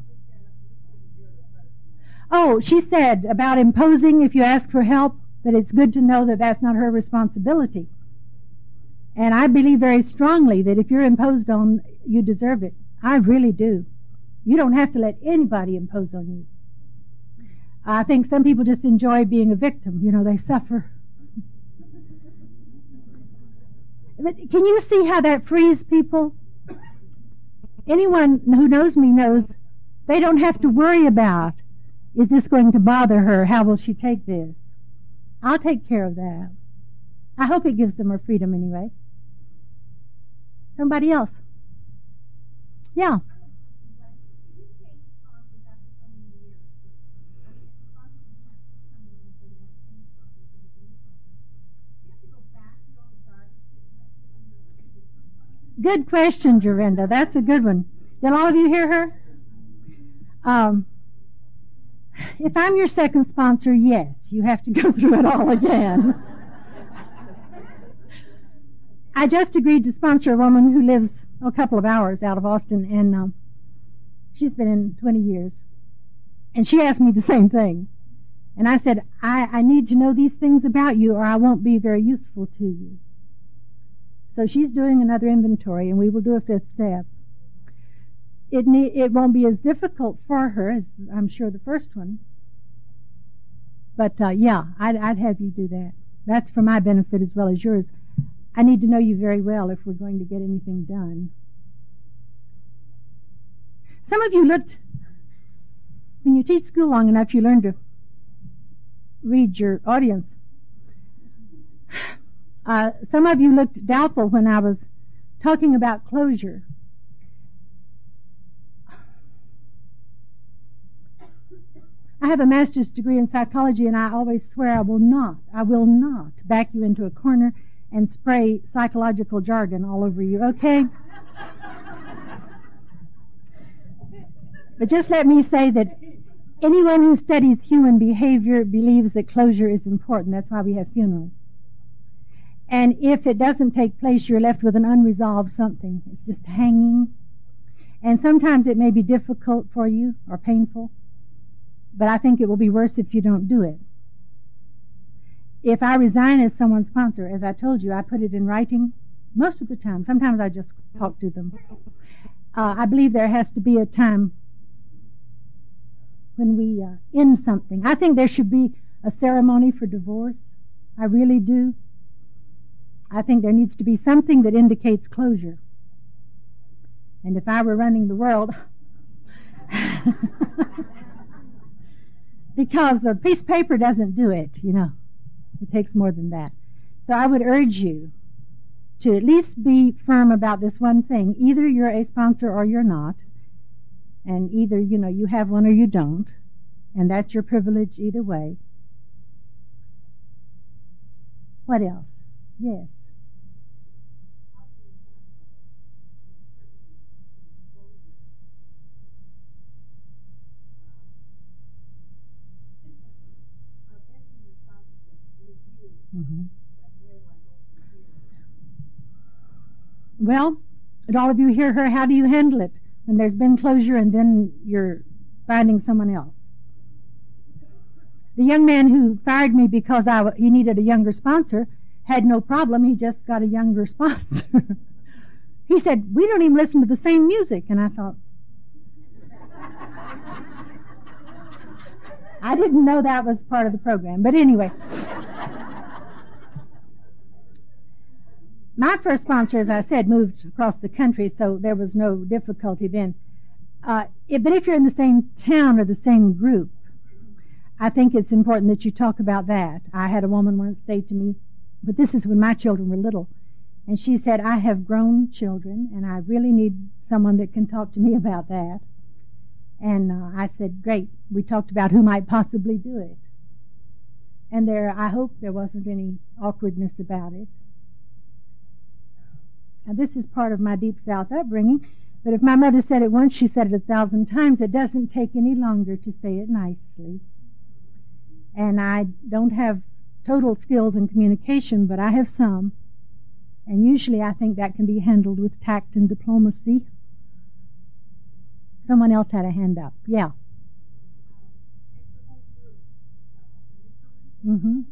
Oh, she said about imposing if you ask for help, that it's good to know that that's not her responsibility. And I believe very strongly that if you're imposed on, you deserve it. I really do. You don't have to let anybody impose on you. I think some people just enjoy being a victim. They suffer. But can you see how that frees people? Anyone who knows me knows they don't have to worry about, is this going to bother her? How will she take this? I'll take care of that. I hope it gives them more freedom anyway. Somebody else? Yeah. Good question, Jorinda. That's a good one. Did all of you hear her? If I'm your second sponsor, yes, you have to go through it all again. I just agreed to sponsor a woman who lives a couple of hours out of Austin, and she's been in 20 years. And she asked me the same thing. And I said, I need to know these things about you, or I won't be very useful to you. So she's doing another inventory, and we will do a 5th step. It won't be as difficult for her as I'm sure the first one. But yeah, I'd have you do that. That's for my benefit as well as yours. I need to know you very well if we're going to get anything done. Some of you looked, when you teach school long enough, you learn to read your audience. Some of you looked doubtful when I was talking about closure. I have a master's degree in psychology, and I always swear I will not back you into a corner and spray psychological jargon all over you, okay? But just let me say that anyone who studies human behavior believes that closure is important. That's why we have funerals. And if it doesn't take place, you're left with an unresolved something. It's just hanging. And sometimes it may be difficult for you or painful, but I think it will be worse if you don't do it. If I resign as someone's sponsor, as I told you, I put it in writing most of the time. Sometimes I just talk to them. I believe there has to be a time when we end something. I think there should be a ceremony for divorce. I really do. I think there needs to be something that indicates closure. And if I were running the world, because a piece of paper doesn't do it, you know. It takes more than that. So I would urge you to at least be firm about this one thing. Either you're a sponsor or you're not. And either, you know, you have one or you don't. And that's your privilege either way. What else? Yes. Mm-hmm. Well, did all of you hear her? How do you handle it when there's been closure and then you're finding someone else? The young man who fired me because he needed a younger sponsor had no problem. He just got a younger sponsor. He said, "We don't even listen to the same music." And I thought, I didn't know that was part of the program. But anyway. My first sponsor, as I said, moved across the country, so there was no difficulty then. But if you're in the same town or the same group, I think it's important that you talk about that. I had a woman once say to me, but this is when my children were little, and she said, "I have grown children, and I really need someone that can talk to me about that." And I said, "Great." We talked about who might possibly do it. And I hope there wasn't any awkwardness about it. Now, this is part of my Deep South upbringing, but if my mother said it once, she said it 1,000 times. It doesn't take any longer to say it nicely. And I don't have total skills in communication, but I have some. And usually I think that can be handled with tact and diplomacy. Someone else had a hand up. Yeah. Mm-hmm.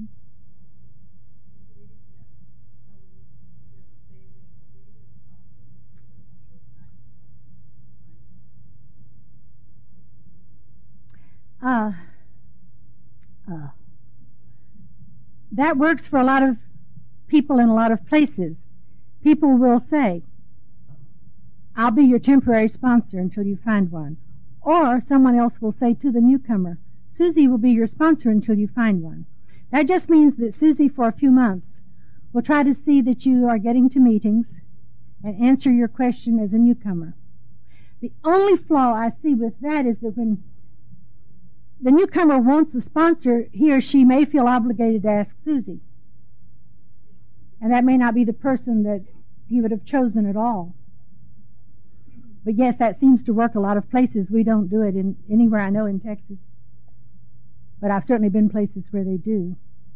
That works for a lot of people in a lot of places. People will say, "I'll be your temporary sponsor until you find one." Or someone else will say to the newcomer, "Susie will be your sponsor until you find one." That just means that Susie, for a few months, will try to see that you are getting to meetings and answer your question as a newcomer. The only flaw I see with that is that when the newcomer wants a sponsor, he or she may feel obligated to ask Susie. And that may not be the person that he would have chosen at all. But yes, that seems to work a lot of places. We don't do it anywhere I know in Texas. But I've certainly been places where they do.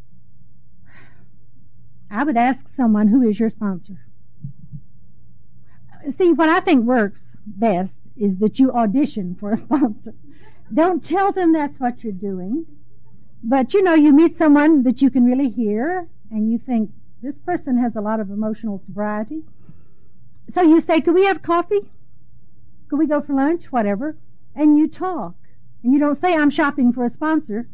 I would ask someone, who is your sponsor? See, what I think works best is that you audition for a sponsor. Don't tell them that's what you're doing. But, you know, you meet someone that you can really hear, and you think, this person has a lot of emotional sobriety. So you say, "Could we have coffee? Could we go for lunch?" Whatever. And you talk. And you don't say, "I'm shopping for a sponsor."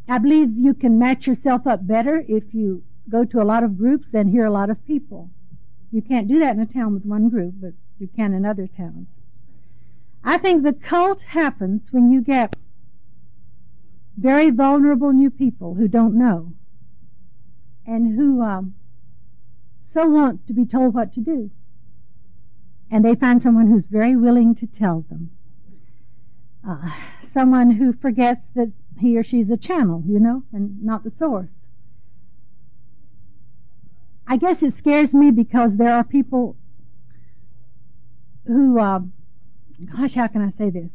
I believe you can match yourself up better if you go to a lot of groups and hear a lot of people. You can't do that in a town with one group, but you can in other towns. I think the cult happens when you get very vulnerable new people who don't know and who so want to be told what to do. And they find someone who's very willing to tell them. Someone who forgets that he or she's a channel, and not the source. I guess it scares me because there are people who, gosh, how can I say this?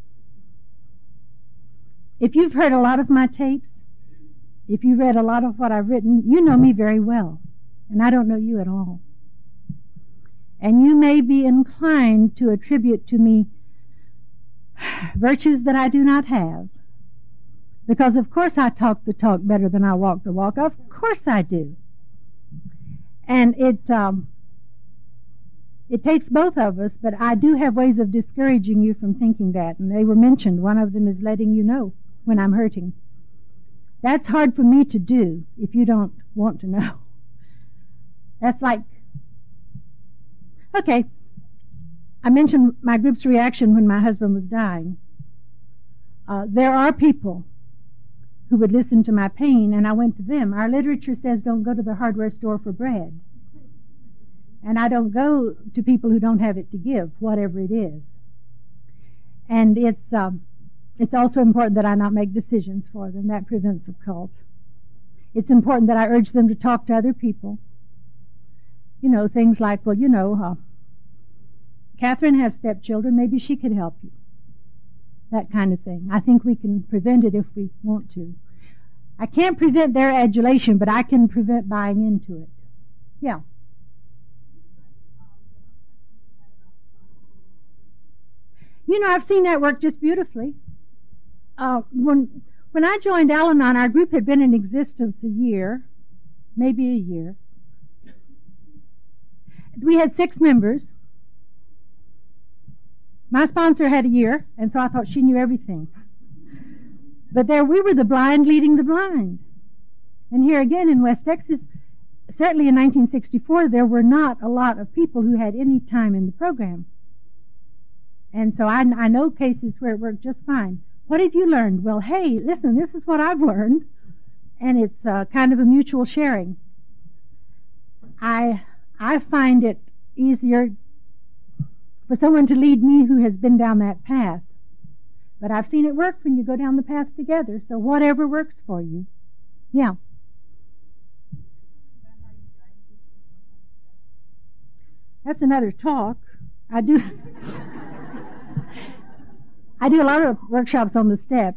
If you've heard a lot of my tapes, if you've read a lot of what I've written, you know me very well, and I don't know you at all. And you may be inclined to attribute to me virtues that I do not have. Because of course I talk the talk better than I walk the walk. Of course I do. And it takes both of us, but I do have ways of discouraging you from thinking that. And they were mentioned. One of them is letting you know when I'm hurting. That's hard for me to do if you don't want to know. That's like, okay, I mentioned my group's reaction when my husband was dying. There are people who would listen to my pain, and I went to them. Our literature says don't go to the hardware store for bread. And I don't go to people who don't have it to give, whatever it is. And it's also important that I not make decisions for them. That prevents a cult. It's important that I urge them to talk to other people. Things like, well, Catherine has stepchildren. Maybe she could help you. That kind of thing. I think we can prevent it if we want to. I can't prevent their adulation, but I can prevent buying into it. Yeah. I've seen that work just beautifully. When I joined Al-Anon, our group had been in existence a year, maybe a year. We had 6 members. My sponsor had a year, and so I thought she knew everything. But there we were, the blind leading the blind. And here again in West Texas, certainly in 1964, there were not a lot of people who had any time in the program. And so I know cases where it worked just fine. What have you learned? Well, hey, listen, this is what I've learned. And it's kind of a mutual sharing. I find it easier for someone to lead me who has been down that path. But I've seen it work when you go down the path together, so whatever works for you. Yeah. That's another talk. I do a lot of workshops on the steps.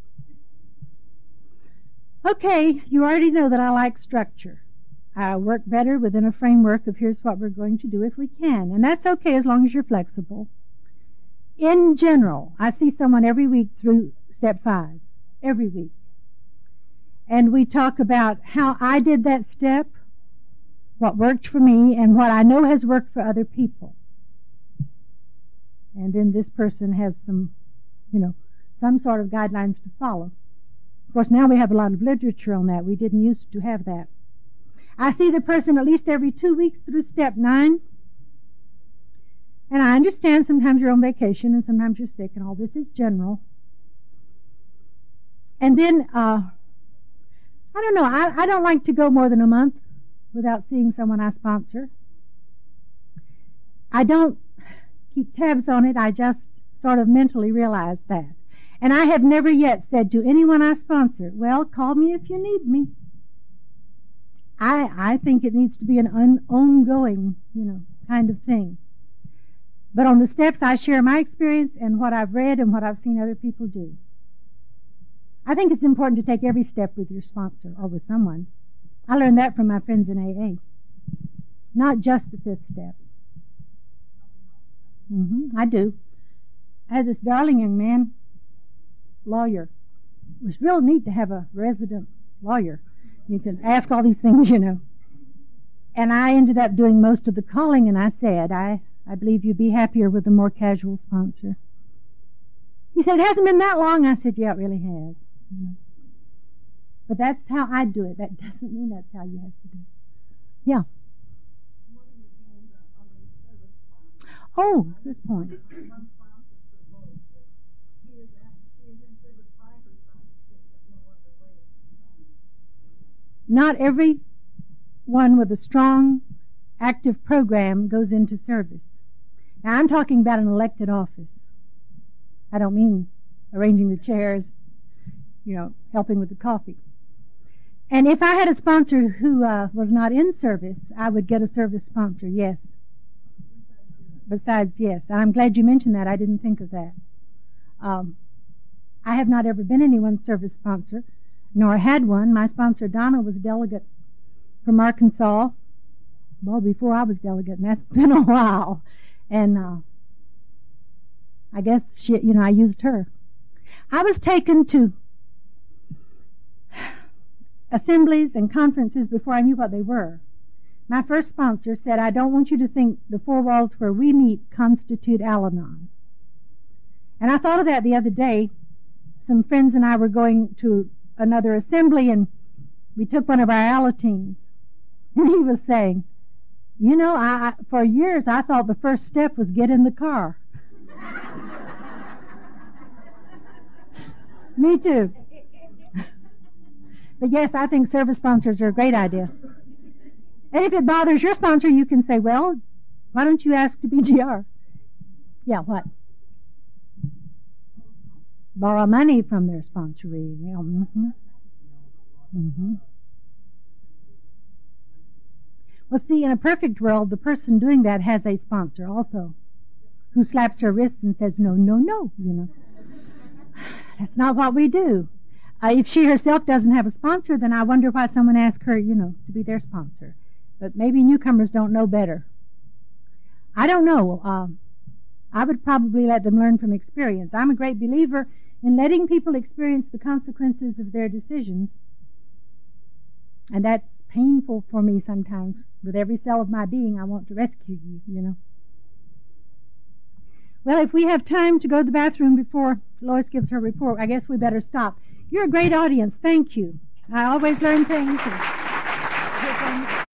Okay, you already know that I like structure. I work better within a framework of here's what we're going to do if we can. And that's okay as long as you're flexible. In general, I see someone every week through step 5. Every week. And we talk about how I did that step, what worked for me, and what I know has worked for other people. And then this person has some sort of guidelines to follow. Of course, now we have a lot of literature on that. We didn't used to have that. I see the person at least every 2 weeks through step 9. And I understand sometimes you're on vacation and sometimes you're sick, and all this is general. And then, I don't know, I don't like to go more than a month without seeing someone I sponsor. I don't keep tabs on it. I just sort of mentally realize that. And I have never yet said to anyone I sponsor, well, call me if you need me. I think it needs to be an ongoing, kind of thing. But on the steps, I share my experience and what I've read and what I've seen other people do. I think it's important to take every step with your sponsor or with someone. I learned that from my friends in AA. Not just the 5th step. I do. I had this darling young man, lawyer. It was real neat to have a resident lawyer. You can ask all these things, And I ended up doing most of the calling, and I said, I believe you'd be happier with a more casual sponsor. He said, it hasn't been that long. I said, yeah, it really has. But that's how I do it. That doesn't mean that's how you have to do it. Yeah. Oh, good point. Not every one with a strong, active program goes into service. Now, I'm talking about an elected office. I don't mean arranging the chairs, helping with the coffee. And if I had a sponsor who was not in service, I would get a service sponsor, yes. Besides, yes. I'm glad you mentioned that. I didn't think of that. I have not ever been anyone's service sponsor, nor had one. My sponsor, Donna, was delegate from Arkansas, well, before I was delegate, and that's been a while. And I guess I used her. I was taken to assemblies and conferences before I knew what they were. My first sponsor said, I don't want you to think the four walls where we meet constitute Al-Anon. And I thought of that the other day. Some friends and I were going to another assembly, and we took one of our Alateens. And he was saying, I for years I thought the first step was get in the car. Me too. But yes, I think service sponsors are a great idea. And if it bothers your sponsor, you can say, well, why don't you ask to BGR? Yeah, what? Borrow money from their sponsoree. Yeah, Well, see, in a perfect world, the person doing that has a sponsor also, who slaps her wrist and says, no, no, no, That's not what we do. If she herself doesn't have a sponsor, then I wonder why someone asked her, to be their sponsor. But maybe newcomers don't know better. I don't know. I would probably let them learn from experience. I'm a great believer in letting people experience the consequences of their decisions. And that's painful for me sometimes. With every cell of my being, I want to rescue you, Well, if we have time to go to the bathroom before Lois gives her report, I guess we better stop. You're a great audience. Thank you. I always learn things.